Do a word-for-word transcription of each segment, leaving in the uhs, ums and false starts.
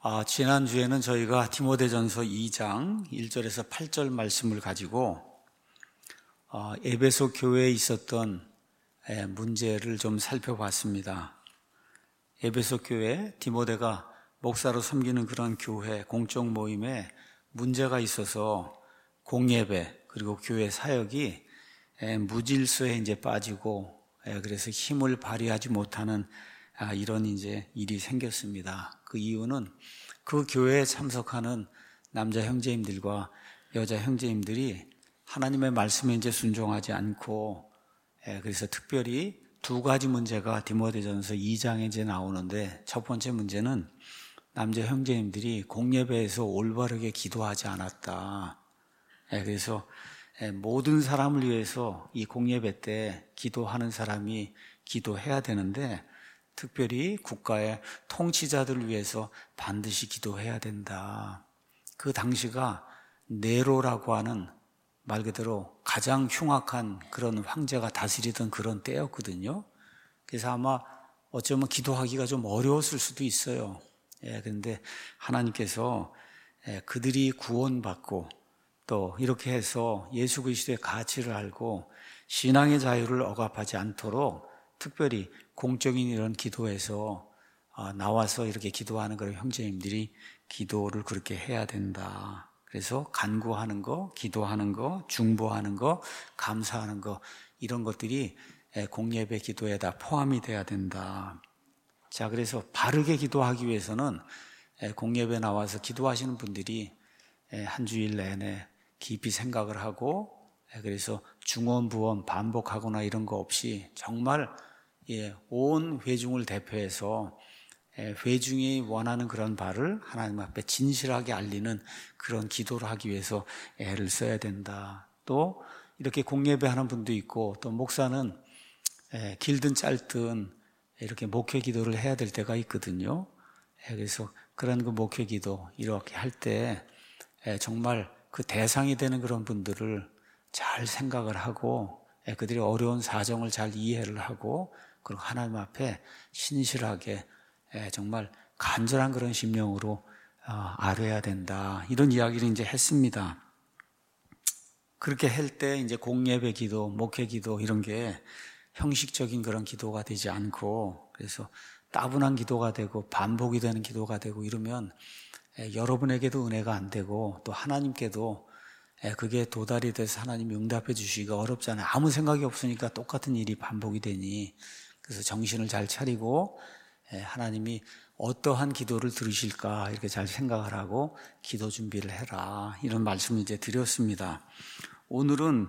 아, 지난주에는 저희가 디모데전서 이 장 일 절에서 팔 절 말씀을 가지고 어, 에베소 교회에 있었던 에, 문제를 좀 살펴봤습니다. 에베소 교회, 디모데가 목사로 섬기는 그런 교회, 공적 모임에 문제가 있어서 공예배 그리고 교회 사역이 에, 무질서에 이제 빠지고 에, 그래서 힘을 발휘하지 못하는 아, 이런 이제 일이 생겼습니다. 그 이유는 그 교회에 참석하는 남자 형제님들과 여자 형제님들이 하나님의 말씀에 이제 순종하지 않고, 예, 그래서 특별히 두 가지 문제가 디모데전서 이 장에 이제 나오는데, 첫 번째 문제는 남자 형제님들이 공예배에서 올바르게 기도하지 않았다. 예, 그래서 예, 모든 사람을 위해서 이 공예배 때 기도하는 사람이 기도해야 되는데, 특별히 국가의 통치자들을 위해서 반드시 기도해야 된다. 그 당시가 네로라고 하는 말 그대로 가장 흉악한 그런 황제가 다스리던 그런 때였거든요. 그래서 아마 어쩌면 기도하기가 좀 어려웠을 수도 있어요. 예, 그런데 하나님께서 예, 그들이 구원받고 또 이렇게 해서 예수 그리스도의 가치를 알고 신앙의 자유를 억압하지 않도록 특별히 공적인 이런 기도에서 나와서 이렇게 기도하는 그런 형제님들이 기도를 그렇게 해야 된다. 그래서 간구하는 거, 기도하는 거, 중보하는 거, 감사하는 거 이런 것들이 공예배 기도에 다 포함이 돼야 된다. 자, 그래서 바르게 기도하기 위해서는 공예배 나와서 기도하시는 분들이 한 주일 내내 깊이 생각을 하고 그래서 중언부언 반복하거나 이런 거 없이 정말 예, 온 회중을 대표해서 회중이 원하는 그런 바를 하나님 앞에 진실하게 알리는 그런 기도를 하기 위해서 애를 써야 된다. 또 이렇게 공예배하는 분도 있고 또 목사는 길든 짧든 이렇게 목회 기도를 해야 될 때가 있거든요. 그래서 그런 그 목회 기도 이렇게 할 때 정말 그 대상이 되는 그런 분들을 잘 생각을 하고 그들이 어려운 사정을 잘 이해를 하고 그리고 하나님 앞에 신실하게 정말 간절한 그런 심령으로 아뢰야 된다. 이런 이야기를 이제 했습니다. 그렇게 할 때 이제 공예배 기도, 목회 기도 이런 게 형식적인 그런 기도가 되지 않고 그래서 따분한 기도가 되고 반복이 되는 기도가 되고 이러면 여러분에게도 은혜가 안 되고 또 하나님께도 그게 도달이 돼서 하나님이 응답해 주시기가 어렵잖아요. 아무 생각이 없으니까 똑같은 일이 반복이 되니 그래서 정신을 잘 차리고 하나님이 어떠한 기도를 들으실까 이렇게 잘 생각을 하고 기도 준비를 해라 이런 말씀을 이제 드렸습니다. 오늘은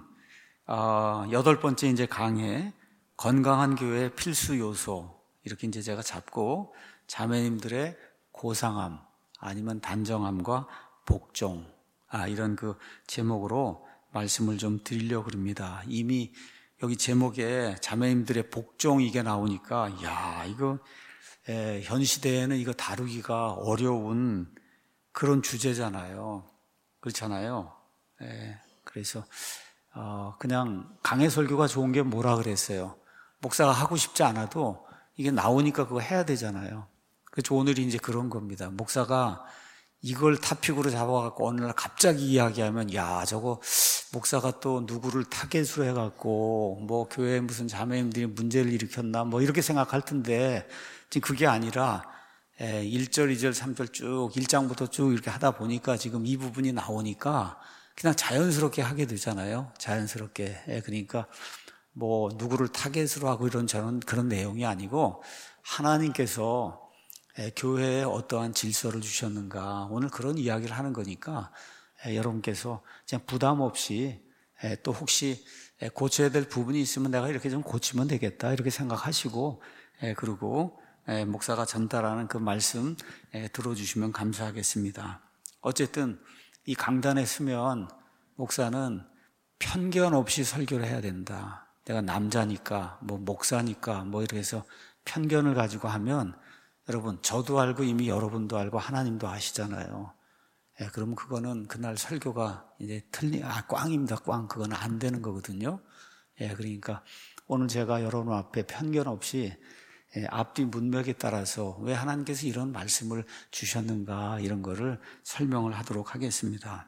여덟 번째 이제 강해 건강한 교회의 필수 요소 이렇게 이제 제가 잡고 자매님들의 고상함 아니면 단정함과 복종 아 이런 그 제목으로 말씀을 좀 드리려고 합니다. 이미 여기 제목에 자매님들의 복종 이게 나오니까 야 이거 에, 현 시대에는 이거 다루기가 어려운 그런 주제잖아요. 그렇잖아요. 에, 그래서 어, 그냥 강해 설교가 좋은 게 뭐라 그랬어요. 목사가 하고 싶지 않아도 이게 나오니까 그거 해야 되잖아요. 그래서 오늘이 이제 그런 겁니다. 목사가 이걸 타픽으로 잡아갖고 어느 날 갑자기 이야기하면 야 저거 목사가 또 누구를 타겟으로 해갖고 뭐 교회에 무슨 자매님들이 문제를 일으켰나 뭐 이렇게 생각할 텐데 지금 그게 아니라 일 절, 이 절, 삼 절 쭉 일 장부터 쭉 이렇게 하다 보니까 지금 이 부분이 나오니까 그냥 자연스럽게 하게 되잖아요. 자연스럽게. 그러니까 뭐 누구를 타겟으로 하고 이런 저런 그런 내용이 아니고 하나님께서 교회에 어떠한 질서를 주셨는가 오늘 그런 이야기를 하는 거니까 여러분께서 그냥 부담 없이 또 혹시 고쳐야 될 부분이 있으면 내가 이렇게 좀 고치면 되겠다 이렇게 생각하시고 그리고 목사가 전달하는 그 말씀 들어주시면 감사하겠습니다. 어쨌든 이 강단에 서면 목사는 편견 없이 설교를 해야 된다. 내가 남자니까 뭐 목사니까 뭐 이렇게 해서 편견을 가지고 하면 여러분 저도 알고 이미 여러분도 알고 하나님도 아시잖아요. 예, 그러면 그거는 그날 설교가 이제 틀리 아 꽝입니다. 꽝 그거는 안 되는 거거든요. 예, 그러니까 오늘 제가 여러분 앞에 편견 없이 앞뒤 문맥에 따라서 왜 하나님께서 이런 말씀을 주셨는가 이런 거를 설명을 하도록 하겠습니다.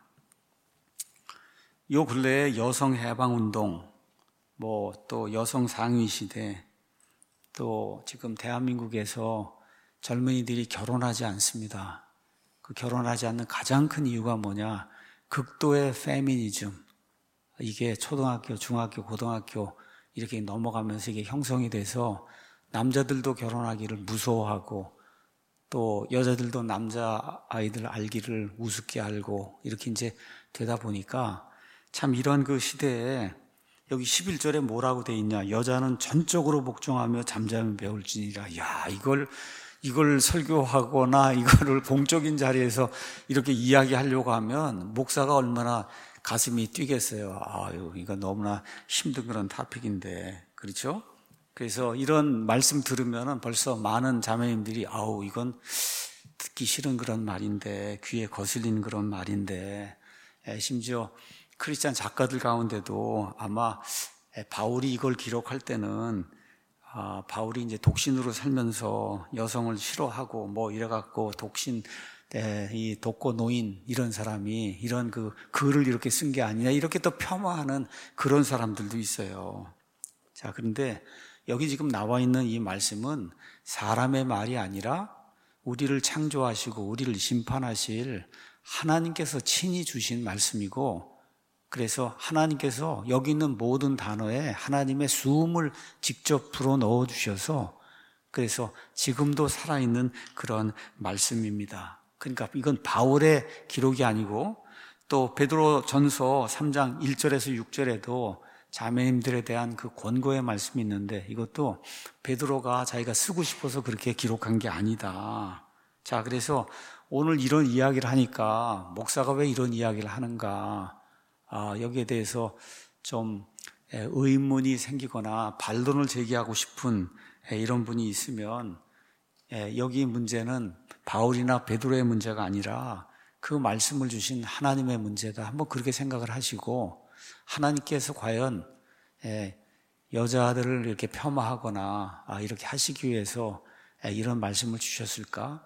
요 근래에 여성 해방 운동, 뭐 또 여성 상위 시대, 또 지금 대한민국에서 젊은이들이 결혼하지 않습니다. 그 결혼하지 않는 가장 큰 이유가 뭐냐? 극도의 페미니즘. 이게 초등학교, 중학교, 고등학교 이렇게 넘어가면서 이게 형성이 돼서 남자들도 결혼하기를 무서워하고 또 여자들도 남자아이들 알기를 우습게 알고 이렇게 이제 되다 보니까 참 이런 그 시대에 여기 십일 절에 뭐라고 돼 있냐? 여자는 전적으로 복종하며 잠잠히 배울지니라. 야, 이걸 이걸 설교하거나 이거를 공적인 자리에서 이렇게 이야기하려고 하면 목사가 얼마나 가슴이 뛰겠어요. 아유, 이거 너무나 힘든 그런 토픽인데, 그렇죠? 그래서 이런 말씀 들으면은 벌써 많은 자매님들이 아우, 이건 듣기 싫은 그런 말인데, 귀에 거슬리는 그런 말인데, 심지어 크리스찬 작가들 가운데도 아마 바울이 이걸 기록할 때는 아, 바울이 이제 독신으로 살면서 여성을 싫어하고 뭐 이래갖고 독신, 에, 이 독거 노인 이런 사람이 이런 그 글을 이렇게 쓴 게 아니냐 이렇게 또 폄하하는 그런 사람들도 있어요. 자, 그런데 여기 지금 나와 있는 이 말씀은 사람의 말이 아니라 우리를 창조하시고 우리를 심판하실 하나님께서 친히 주신 말씀이고, 그래서 하나님께서 여기 있는 모든 단어에 하나님의 수음을 직접 불어 넣어 주셔서 그래서 지금도 살아있는 그런 말씀입니다. 그러니까 이건 바울의 기록이 아니고 또 베드로 전서 삼 장 일 절에서 육 절에도 자매님들에 대한 그 권고의 말씀이 있는데 이것도 베드로가 자기가 쓰고 싶어서 그렇게 기록한 게 아니다. 자, 그래서 오늘 이런 이야기를 하니까 목사가 왜 이런 이야기를 하는가, 아, 여기에 대해서 좀 의문이 생기거나 반론을 제기하고 싶은 이런 분이 있으면 여기 문제는 바울이나 베드로의 문제가 아니라 그 말씀을 주신 하나님의 문제다. 한번 그렇게 생각을 하시고 하나님께서 과연 여자들을 이렇게 폄하하거나 이렇게 하시기 위해서 이런 말씀을 주셨을까?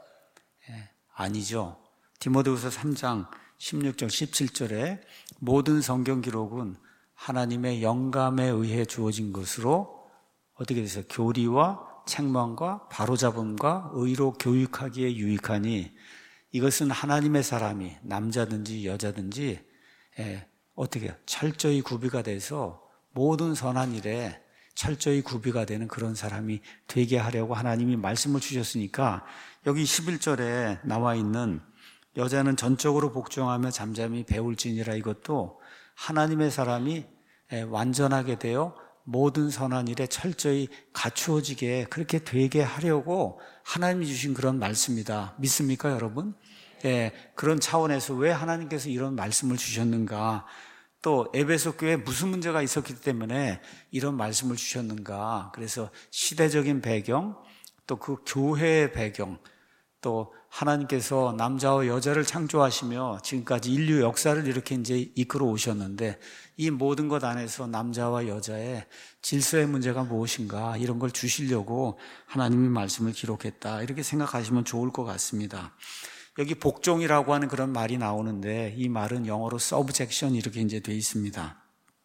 아니죠. 디모데후서 삼 장 십육 절 십칠 절에 모든 성경 기록은 하나님의 영감에 의해 주어진 것으로 어떻게 돼서 교리와 책망과 바로잡음과 의로 교육하기에 유익하니 이것은 하나님의 사람이 남자든지 여자든지 예, 어떻게 철저히 구비가 돼서 모든 선한 일에 철저히 구비가 되는 그런 사람이 되게 하려고 하나님이 말씀을 주셨으니까 여기 십일 절에 나와 있는 여자는 전적으로 복종하며 잠잠히 배울지니라, 이것도 하나님의 사람이 완전하게 되어 모든 선한 일에 철저히 갖추어지게 그렇게 되게 하려고 하나님이 주신 그런 말씀이다. 믿습니까, 여러분? 예, 그런 차원에서 왜 하나님께서 이런 말씀을 주셨는가, 또 에베소 교회에 무슨 문제가 있었기 때문에 이런 말씀을 주셨는가, 그래서 시대적인 배경, 또 그 교회의 배경, 또 하나님께서 남자와 여자를 창조하시며 지금까지 인류 역사를 이렇게 이제 이끌어 오셨는데 이 모든 것 안에서 남자와 여자의 질서의 문제가 무엇인가 이런 걸 주시려고 하나님이 말씀을 기록했다, 이렇게 생각하시면 좋을 것 같습니다. 여기 복종이라고 하는 그런 말이 나오는데 이 말은 영어로 subjection 이렇게 이제 되어 있습니다.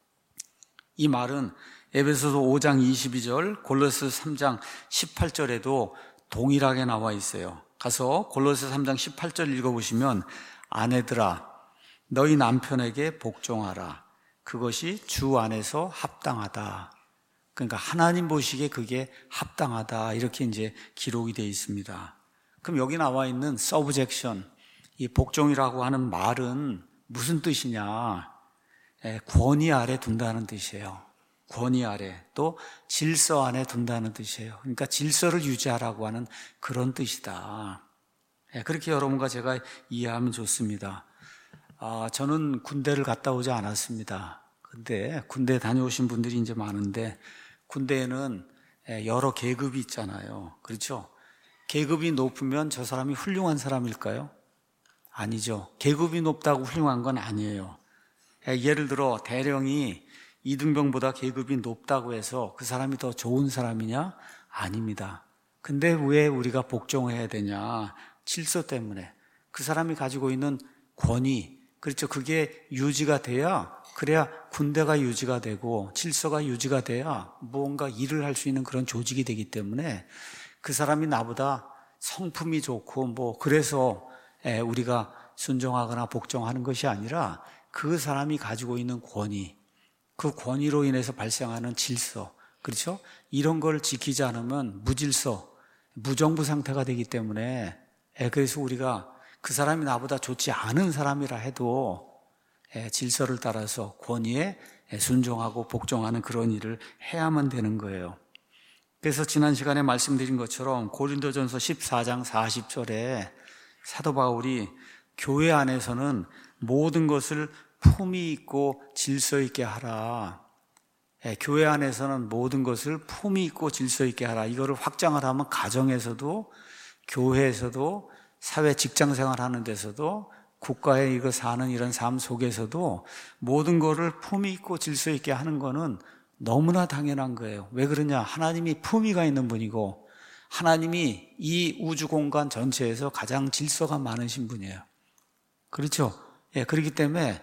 이 말은 에베소서 오 장 이십이 절, 골로새 삼 장 십팔 절에도 동일하게 나와 있어요. 가서 골로새 삼 장 십팔 절 읽어보시면 아내들아 너희 남편에게 복종하라. 그것이 주 안에서 합당하다. 그러니까 하나님 보시기에 그게 합당하다, 이렇게 이제 기록이 되어 있습니다. 그럼 여기 나와 있는 subjection, 이 복종이라고 하는 말은 무슨 뜻이냐? 권위 아래 둔다는 뜻이에요. 권위 아래, 또 질서 안에 둔다는 뜻이에요. 그러니까 질서를 유지하라고 하는 그런 뜻이다. 그렇게 여러분과 제가 이해하면 좋습니다. 아, 저는 군대를 갔다 오지 않았습니다. 근데 군대 다녀오신 분들이 이제 많은데 군대에는 여러 계급이 있잖아요. 그렇죠? 계급이 높으면 저 사람이 훌륭한 사람일까요? 아니죠. 계급이 높다고 훌륭한 건 아니에요. 예를 들어 대령이 이등병보다 계급이 높다고 해서 그 사람이 더 좋은 사람이냐? 아닙니다. 근데 왜 우리가 복종해야 되냐? 질서 때문에. 그 사람이 가지고 있는 권위, 그렇죠. 그게 유지가 돼야, 그래야 군대가 유지가 되고 질서가 유지가 돼야 무언가 일을 할 수 있는 그런 조직이 되기 때문에 그 사람이 나보다 성품이 좋고 뭐 그래서 우리가 순종하거나 복종하는 것이 아니라 그 사람이 가지고 있는 권위, 그 권위로 인해서 발생하는 질서, 그렇죠? 이런 걸 지키지 않으면 무질서, 무정부 상태가 되기 때문에 그래서 우리가 그 사람이 나보다 좋지 않은 사람이라 해도 질서를 따라서 권위에 순종하고 복종하는 그런 일을 해야만 되는 거예요. 그래서 지난 시간에 말씀드린 것처럼 고린도전서 십사 장 사십 절에 사도 바울이 교회 안에서는 모든 것을 품위 있고 질서 있게 하라. 교회 안에서는 모든 것을 품위 있고 질서 있게 하라. 이거를 확장을 하면 가정에서도 교회에서도 사회 직장 생활하는 데서도 국가에 이거 사는 이런 삶 속에서도 모든 것을 품위 있고 질서 있게 하는 거는 너무나 당연한 거예요. 왜 그러냐? 하나님이 품위가 있는 분이고 하나님이 이 우주 공간 전체에서 가장 질서가 많으신 분이에요. 그렇죠? 예, 그렇기 때문에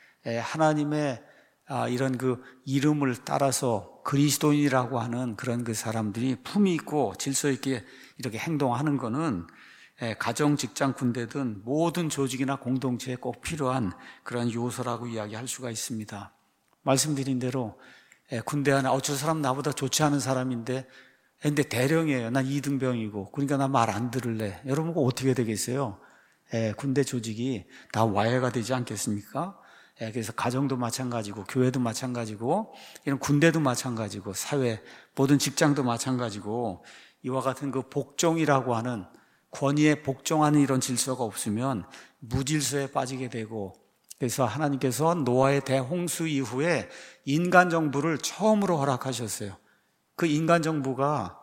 하나님의 이런 그 이름을 따라서 그리스도인이라고 하는 그런 그 사람들이 품위 있고 질서 있게 이렇게 행동하는 거는 가정, 직장, 군대든 모든 조직이나 공동체에 꼭 필요한 그런 요소라고 이야기할 수가 있습니다. 말씀드린 대로 군대 안에 어, 저 사람 나보다 좋지 않은 사람인데 근데 대령이에요. 난 이등병이고 그러니까 나 말 안 들을래. 여러분 어떻게 되겠어요? 예, 군대 조직이 다 와해가 되지 않겠습니까? 예, 그래서 가정도 마찬가지고 교회도 마찬가지고 이런 군대도 마찬가지고 사회 모든 직장도 마찬가지고 이와 같은 그 복종이라고 하는 권위에 복종하는 이런 질서가 없으면 무질서에 빠지게 되고 그래서 하나님께서 노아의 대홍수 이후에 인간 정부를 처음으로 허락하셨어요. 그 인간 정부가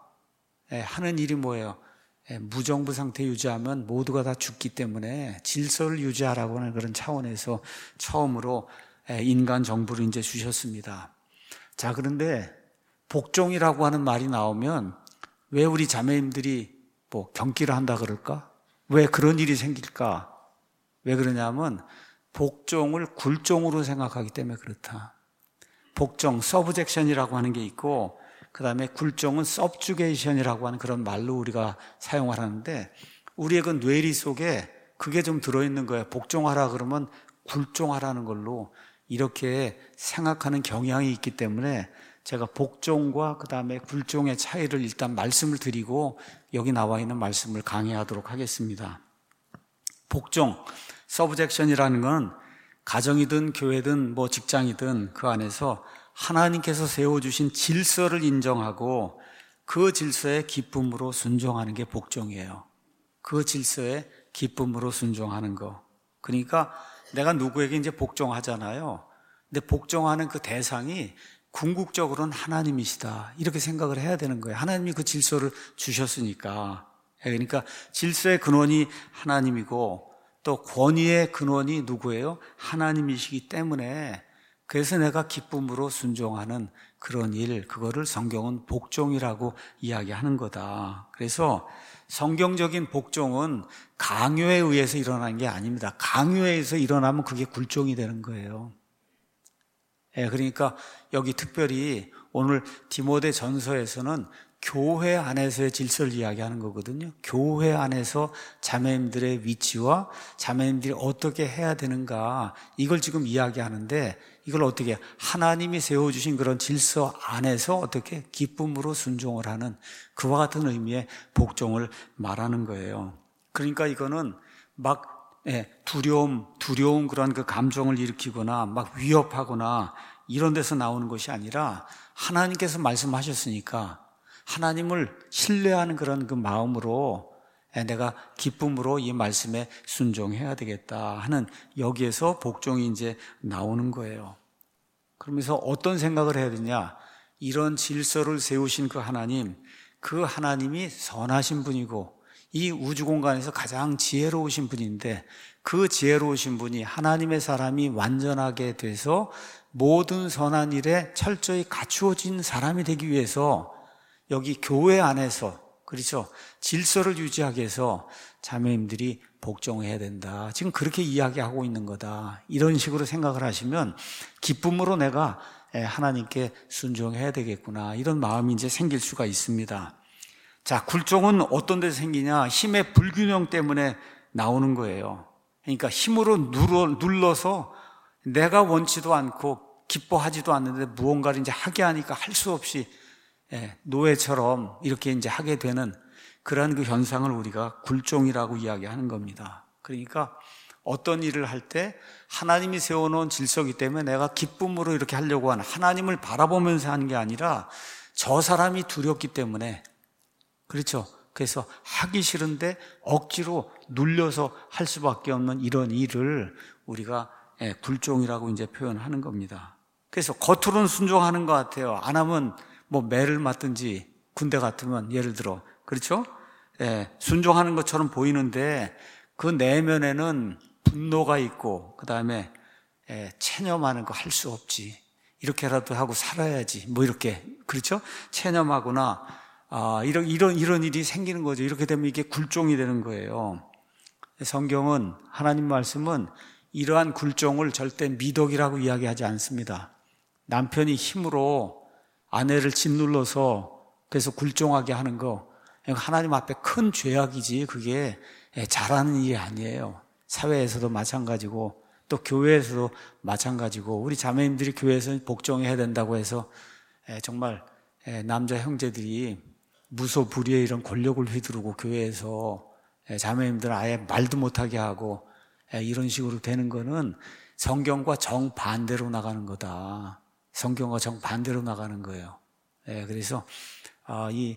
하는 일이 뭐예요? 무정부 상태 유지하면 모두가 다 죽기 때문에 질서를 유지하라고 하는 그런 차원에서 처음으로 인간 정부를 이제 주셨습니다. 자, 그런데 복종이라고 하는 말이 나오면 왜 우리 자매님들이 뭐 경기를 한다 그럴까? 왜 그런 일이 생길까? 왜 그러냐면 복종을 굴종으로 생각하기 때문에 그렇다. 복종, 서브젝션이라고 하는 게 있고 그 다음에 굴종은 서브주게이션이라고 하는 그런 말로 우리가 사용을 하는데 우리의 그 뇌리 속에 그게 좀 들어있는 거예요. 복종하라 그러면 굴종하라는 걸로 이렇게 생각하는 경향이 있기 때문에 제가 복종과 그 다음에 굴종의 차이를 일단 말씀을 드리고 여기 나와 있는 말씀을 강의하도록 하겠습니다. 복종, 서브젝션이라는 건 가정이든 교회든 뭐 직장이든 그 안에서 하나님께서 세워주신 질서를 인정하고 그 질서에 기쁨으로 순종하는 게 복종이에요. 그 질서에 기쁨으로 순종하는 거. 그러니까 내가 누구에게 이제 복종하잖아요. 근데 복종하는 그 대상이 궁극적으로는 하나님이시다. 이렇게 생각을 해야 되는 거예요. 하나님이 그 질서를 주셨으니까. 그러니까 질서의 근원이 하나님이고 또 권위의 근원이 누구예요? 하나님이시기 때문에 그래서 내가 기쁨으로 순종하는 그런 일, 그거를 성경은 복종이라고 이야기하는 거다. 그래서 성경적인 복종은 강요에 의해서 일어나는 게 아닙니다. 강요에 의해서 일어나면 그게 굴종이 되는 거예요. 예, 그러니까 여기 특별히 오늘 디모데 전서에서는 교회 안에서의 질서를 이야기하는 거거든요. 교회 안에서 자매님들의 위치와 자매님들이 어떻게 해야 되는가 이걸 지금 이야기하는데 이걸 어떻게 하나님이 세워주신 그런 질서 안에서 어떻게 기쁨으로 순종을 하는 그와 같은 의미의 복종을 말하는 거예요. 그러니까 이거는 막 예, 두려움, 두려운 그런 그 감정을 일으키거나 막 위협하거나 이런 데서 나오는 것이 아니라 하나님께서 말씀하셨으니까 하나님을 신뢰하는 그런 그 마음으로 내가 기쁨으로 이 말씀에 순종해야 되겠다 하는 여기에서 복종이 이제 나오는 거예요. 그러면서 어떤 생각을 해야 되냐? 이런 질서를 세우신 그 하나님, 그 하나님이 선하신 분이고 이 우주 공간에서 가장 지혜로우신 분인데 그 지혜로우신 분이 하나님의 사람이 완전하게 돼서 모든 선한 일에 철저히 갖추어진 사람이 되기 위해서 여기 교회 안에서 그렇죠? 질서를 유지하기 위해서 자매님들이 복종해야 된다. 지금 그렇게 이야기하고 있는 거다. 이런 식으로 생각을 하시면 기쁨으로 내가 하나님께 순종해야 되겠구나. 이런 마음이 이제 생길 수가 있습니다. 자, 굴종은 어떤 데서 생기냐? 힘의 불균형 때문에 나오는 거예요. 그러니까 힘으로 눌러, 눌러서 내가 원치도 않고 기뻐하지도 않는데 무언가를 이제 하게 하니까 할 수 없이 노예처럼 이렇게 이제 하게 되는 그러한 그 현상을 우리가 굴종이라고 이야기하는 겁니다. 그러니까 어떤 일을 할 때 하나님이 세워놓은 질서이기 때문에 내가 기쁨으로 이렇게 하려고 하는, 하나님을 바라보면서 하는 게 아니라 저 사람이 두렵기 때문에, 그렇죠? 그래서 하기 싫은데 억지로 눌려서 할 수밖에 없는 이런 일을 우리가 굴종이라고 이제 표현하는 겁니다. 그래서 겉으로는 순종하는 것 같아요. 안 하면 뭐 매를 맞든지, 군대 같으면 예를 들어, 그렇죠? 예, 순종하는 것처럼 보이는데 그 내면에는 분노가 있고, 그 다음에 예, 체념하는 거 할 수 없지, 이렇게라도 하고 살아야지, 뭐 이렇게, 그렇죠? 체념하거나 아, 이런 이런 이런 일이 생기는 거죠. 이렇게 되면 이게 굴종이 되는 거예요. 성경은, 하나님 말씀은 이러한 굴종을 절대 미덕이라고 이야기하지 않습니다. 남편이 힘으로 아내를 짓눌러서 그래서 굴종하게 하는 거, 하나님 앞에 큰 죄악이지 그게 잘하는 일이 아니에요. 사회에서도 마찬가지고 또 교회에서도 마찬가지고, 우리 자매님들이 교회에서 복종해야 된다고 해서 정말 남자 형제들이 무소불위의 이런 권력을 휘두르고 교회에서 자매님들 아예 말도 못하게 하고 이런 식으로 되는 거는 성경과 정반대로 나가는 거다. 성경과 정반대로 나가는 거예요. 그래서 이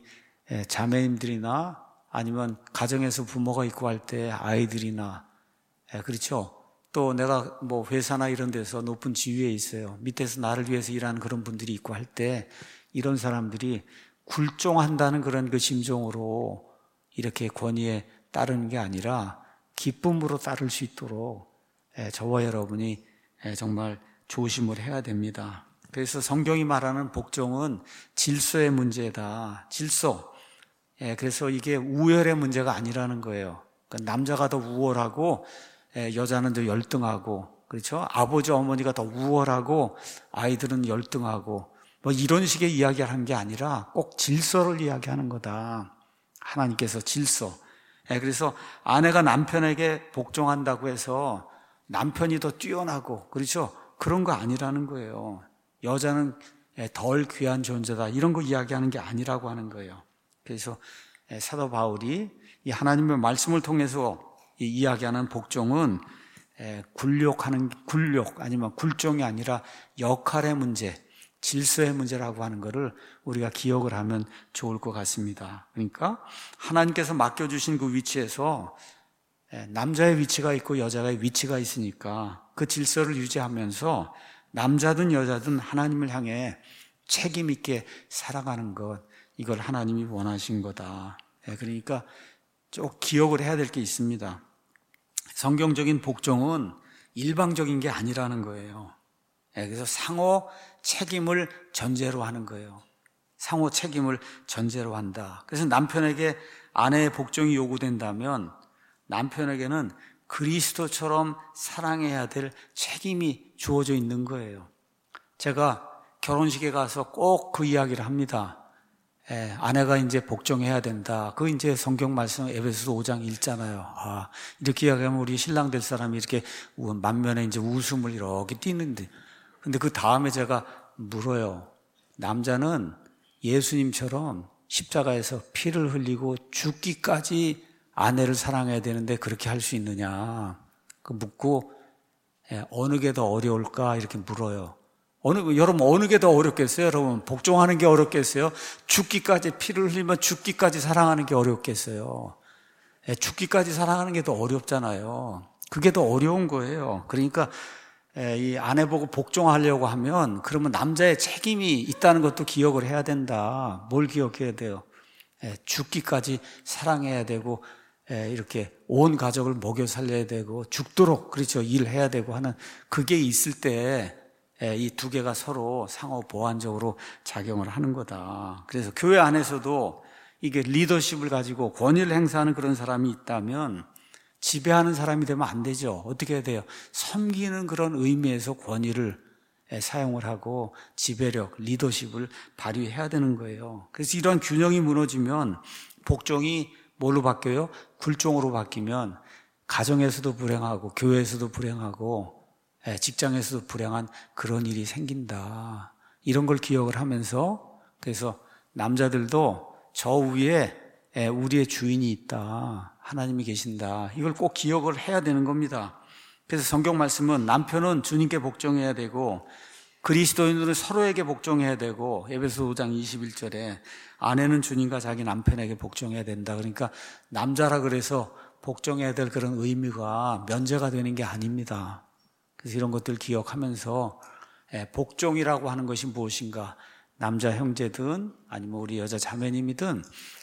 자매님들이나 아니면 가정에서 부모가 있고 할 때 아이들이나, 그렇죠? 또 내가 뭐 회사나 이런 데서 높은 지위에 있어요. 밑에서 나를 위해서 일하는 그런 분들이 있고 할 때 이런 사람들이 굴종한다는 그런 그 심정으로 이렇게 권위에 따르는 게 아니라 기쁨으로 따를 수 있도록 저와 여러분이 정말 조심을 해야 됩니다. 그래서 성경이 말하는 복종은 질서의 문제다. 질서. 그래서 이게 우열의 문제가 아니라는 거예요. 그러니까 남자가 더 우월하고 여자는 더 열등하고, 그렇죠? 아버지 어머니가 더 우월하고 아이들은 열등하고, 뭐 이런 식의 이야기를 하는 게 아니라 꼭 질서를 이야기하는 거다. 하나님께서 질서. 그래서 아내가 남편에게 복종한다고 해서 남편이 더 뛰어나고, 그렇죠? 그런 거 아니라는 거예요. 여자는 덜 귀한 존재다, 이런 거 이야기하는 게 아니라고 하는 거예요. 그래서 사도 바울이 이 하나님의 말씀을 통해서 이야기하는 복종은 굴욕하는, 굴욕 아니면 굴종이 아니라 역할의 문제, 질서의 문제라고 하는 것을 우리가 기억을 하면 좋을 것 같습니다. 그러니까 하나님께서 맡겨주신 그 위치에서 남자의 위치가 있고 여자의 위치가 있으니까 그 질서를 유지하면서 남자든 여자든 하나님을 향해 책임 있게 살아가는 것, 이걸 하나님이 원하신 거다. 그러니까 꼭 기억을 해야 될 게 있습니다. 성경적인 복종은 일방적인 게 아니라는 거예요. 그래서 상호 책임을 전제로 하는 거예요. 상호 책임을 전제로 한다. 그래서 남편에게 아내의 복종이 요구된다면 남편에게는 그리스도처럼 사랑해야 될 책임이 주어져 있는 거예요. 제가 결혼식에 가서 꼭 그 이야기를 합니다. 예, 아내가 이제 복종해야 된다. 그 이제 성경 말씀 에베소서 오 장 읽잖아요. 아, 이렇게 이야기하면 우리 신랑 될 사람이 이렇게 만면에 이제 웃음을 이렇게 띠는데, 근데 그 다음에 제가 물어요. 남자는 예수님처럼 십자가에서 피를 흘리고 죽기까지 아내를 사랑해야 되는데 그렇게 할 수 있느냐? 그 묻고, 예, 어느 게 더 어려울까? 이렇게 물어요. 어느, 여러분, 어느 게 더 어렵겠어요? 여러분, 복종하는 게 어렵겠어요? 죽기까지 피를 흘리면 죽기까지 사랑하는 게 어렵겠어요? 예, 죽기까지 사랑하는 게 더 어렵잖아요. 그게 더 어려운 거예요. 그러니까 예, 이 아내 보고 복종하려고 하면 그러면 남자의 책임이 있다는 것도 기억을 해야 된다. 뭘 기억해야 돼요? 예, 죽기까지 사랑해야 되고, 예, 이렇게 온 가족을 먹여 살려야 되고, 죽도록, 그렇죠, 일해야 되고 하는 그게 있을 때 이 두 개가 서로 상호 보완적으로 작용을 하는 거다. 그래서 교회 안에서도 이게 리더십을 가지고 권위를 행사하는 그런 사람이 있다면 지배하는 사람이 되면 안 되죠. 어떻게 해야 돼요? 섬기는 그런 의미에서 권위를 사용을 하고 지배력, 리더십을 발휘해야 되는 거예요. 그래서 이런 균형이 무너지면 복종이 뭘로 바뀌어요? 굴종으로 바뀌면 가정에서도 불행하고 교회에서도 불행하고 직장에서도 불행한 그런 일이 생긴다. 이런 걸 기억을 하면서 그래서 남자들도 저 위에 우리의 주인이 있다. 하나님이 계신다. 이걸 꼭 기억을 해야 되는 겁니다. 그래서 성경 말씀은 남편은 주님께 복종해야 되고 그리스도인들은 서로에게 복종해야 되고 에베소 오 장 이십일 절에 아내는 주님과 자기 남편에게 복종해야 된다. 그러니까 남자라 그래서 복종해야 될 그런 의미가 면제가 되는 게 아닙니다. 그래서 이런 것들 기억하면서 복종이라고 하는 것이 무엇인가? 남자 형제든 아니면 우리 여자 자매님이든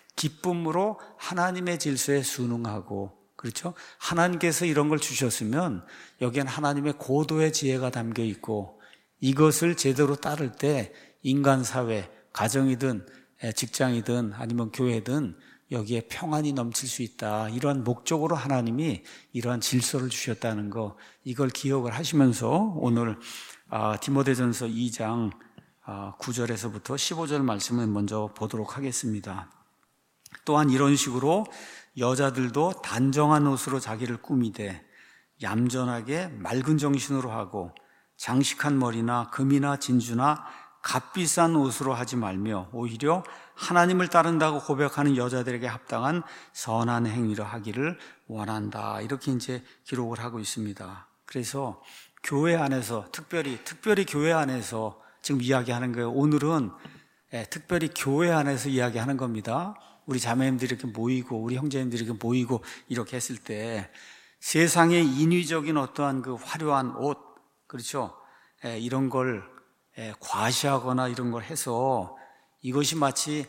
기쁨으로 하나님의 질서에 순응하고, 그렇죠? 하나님께서 이런 걸 주셨으면 여기엔 하나님의 고도의 지혜가 담겨 있고 이것을 제대로 따를 때 인간 사회, 가정이든 직장이든 아니면 교회든 여기에 평안이 넘칠 수 있다. 이러한 목적으로 하나님이 이러한 질서를 주셨다는 거, 이걸 기억을 하시면서 오늘 디모데전서 이 장 구 절에서부터 십오 절 말씀을 먼저 보도록 하겠습니다. 또한 이런 식으로 여자들도 단정한 옷으로 자기를 꾸미되 얌전하게 맑은 정신으로 하고 장식한 머리나 금이나 진주나 값비싼 옷으로 하지 말며 오히려 하나님을 따른다고 고백하는 여자들에게 합당한 선한 행위를 하기를 원한다. 이렇게 이제 기록을 하고 있습니다. 그래서 교회 안에서 특별히 특별히 교회 안에서 지금 이야기하는 거예요. 오늘은 특별히 교회 안에서 이야기하는 겁니다. 우리 자매님들이 이렇게 모이고 우리 형제님들이 이렇게 모이고 이렇게 했을 때 세상의 인위적인 어떠한 그 화려한 옷, 그렇죠? 이런 걸 과시하거나 이런 걸 해서 이것이 마치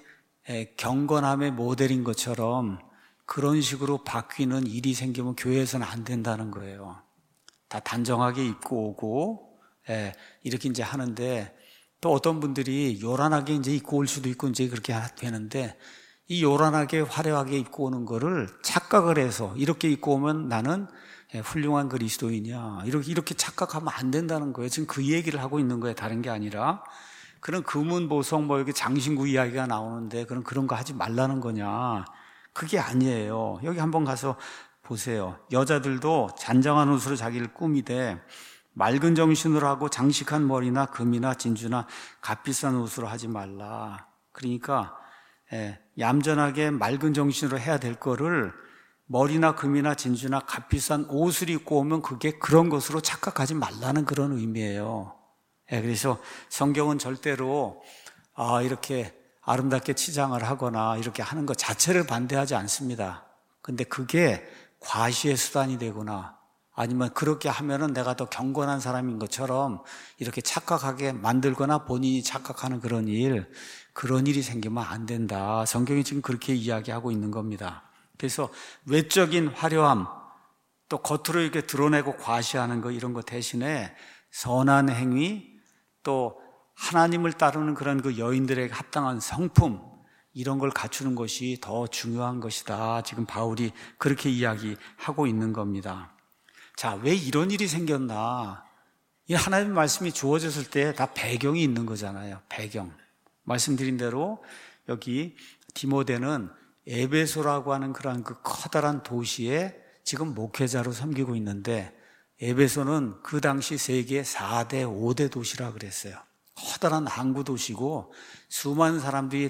경건함의 모델인 것처럼 그런 식으로 바뀌는 일이 생기면 교회에서는 안 된다는 거예요. 다 단정하게 입고 오고 이렇게 이제 하는데, 또 어떤 분들이 요란하게 이제 입고 올 수도 있고 이제 그렇게 되는데, 이 요란하게 화려하게 입고 오는 거를 착각을 해서 이렇게 입고 오면 나는 훌륭한 그리스도인이야, 이렇게 이렇게 착각하면 안 된다는 거예요. 지금 그 얘기를 하고 있는 거예요. 다른 게 아니라 그런 금은보석 뭐 이렇게 장신구 이야기가 나오는데 그런 그런 거 하지 말라는 거냐? 그게 아니에요. 여기 한번 가서 보세요. 여자들도 잔정한 옷으로 자기를 꾸미되 맑은 정신으로 하고 장식한 머리나 금이나 진주나 값비싼 옷으로 하지 말라. 그러니까 예, 얌전하게 맑은 정신으로 해야 될 거를 머리나 금이나 진주나 값비싼 옷을 입고 오면 그게 그런 것으로 착각하지 말라는 그런 의미예요. 예, 그래서 성경은 절대로 아, 이렇게 아름답게 치장을 하거나 이렇게 하는 것 자체를 반대하지 않습니다. 근데 그게 과시의 수단이 되거나 아니면 그렇게 하면은 내가 더 경건한 사람인 것처럼 이렇게 착각하게 만들거나 본인이 착각하는 그런 일, 그런 일이 생기면 안 된다. 성경이 지금 그렇게 이야기하고 있는 겁니다. 그래서 외적인 화려함, 또 겉으로 이렇게 드러내고 과시하는 거, 이런 거 대신에 선한 행위, 또 하나님을 따르는 그런 그 여인들에게 합당한 성품, 이런 걸 갖추는 것이 더 중요한 것이다. 지금 바울이 그렇게 이야기하고 있는 겁니다. 자, 왜 이런 일이 생겼나? 이 하나님의 말씀이 주어졌을 때 다 배경이 있는 거잖아요. 배경. 말씀드린 대로 여기 디모데는 에베소라고 하는 그런 그 커다란 도시에 지금 목회자로 섬기고 있는데, 에베소는 그 당시 세계 사 대, 오 대 도시라 그랬어요. 커다란 항구 도시고 수많은 사람들이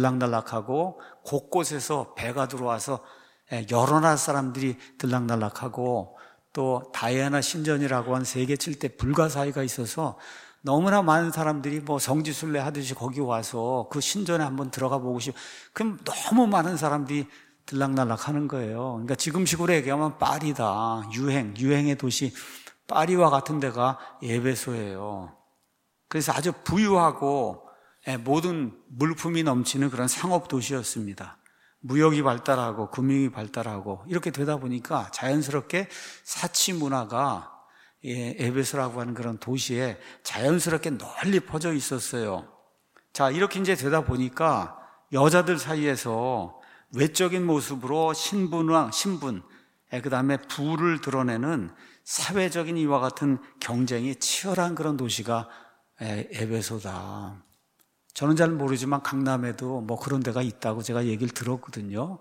들락날락하고 곳곳에서 배가 들어와서 여러 나라 사람들이 들락날락하고, 또 다이애나 신전이라고 한 세계 칠 대 불가사의가 있어서 너무나 많은 사람들이 뭐 성지순례 하듯이 거기 와서 그 신전에 한번 들어가 보고 싶어. 그럼 너무 많은 사람들이 들락날락 하는 거예요. 그러니까 지금식으로 얘기하면 파리다. 유행, 유행의 도시 파리와 같은 데가 에베소예요. 그래서 아주 부유하고 모든 물품이 넘치는 그런 상업 도시였습니다. 무역이 발달하고 금융이 발달하고 이렇게 되다 보니까 자연스럽게 사치 문화가 에베소라고 하는 그런 도시에 자연스럽게 널리 퍼져 있었어요. 자, 이렇게 이제 되다 보니까 여자들 사이에서 외적인 모습으로 신분왕, 신분, 그 다음에 부를 드러내는 사회적인 이와 같은 경쟁이 치열한 그런 도시가 에베소다. 저는 잘 모르지만 강남에도 뭐 그런 데가 있다고 제가 얘기를 들었거든요.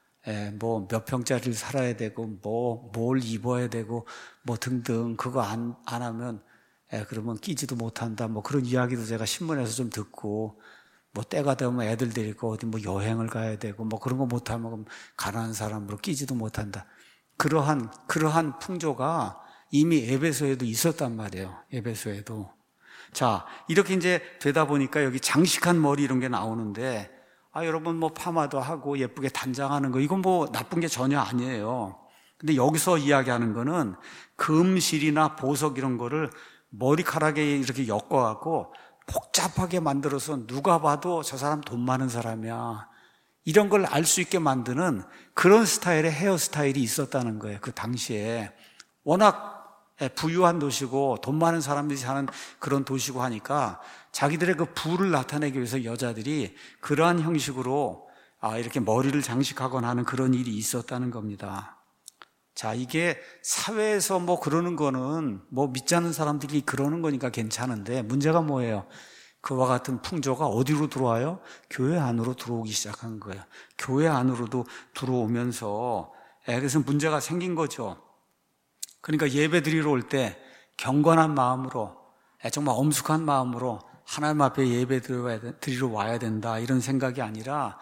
뭐 몇 평짜리를 살아야 되고, 뭐 뭘 입어야 되고, 뭐 등등 그거 안, 안 하면 그러면 끼지도 못한다. 뭐 그런 이야기도 제가 신문에서 좀 듣고, 뭐 때가 되면 애들 데리고 어디 뭐 여행을 가야 되고, 뭐 그런 거 못하면 가난한 사람으로 끼지도 못한다. 그러한 그러한 풍조가 이미 에베소에도 있었단 말이에요. 에베소에도. 자, 이렇게 이제 되다 보니까 여기 장식한 머리 이런 게 나오는데, 아, 여러분 뭐 파마도 하고 예쁘게 단장하는 거, 이건 뭐 나쁜 게 전혀 아니에요. 근데 여기서 이야기하는 거는 금실이나 보석 이런 거를 머리카락에 이렇게 엮어갖고 복잡하게 만들어서 누가 봐도 저 사람 돈 많은 사람이야, 이런 걸 알 수 있게 만드는 그런 스타일의 헤어스타일이 있었다는 거예요. 그 당시에 워낙 부유한 도시고 돈 많은 사람들이 사는 그런 도시고 하니까 자기들의 그 부를 나타내기 위해서 여자들이 그러한 형식으로 아, 이렇게 머리를 장식하거나 하는 그런 일이 있었다는 겁니다. 자, 이게 사회에서 뭐 그러는 거는 뭐 믿지 않는 사람들이 그러는 거니까 괜찮은데, 문제가 뭐예요? 그와 같은 풍조가 어디로 들어와요? 교회 안으로 들어오기 시작한 거예요. 교회 안으로도 들어오면서 그래서 문제가 생긴 거죠. 그러니까 예배 드리러 올 때 경건한 마음으로, 정말 엄숙한 마음으로 하나님 앞에 예배 드리러 와야 된다, 이런 생각이 아니라,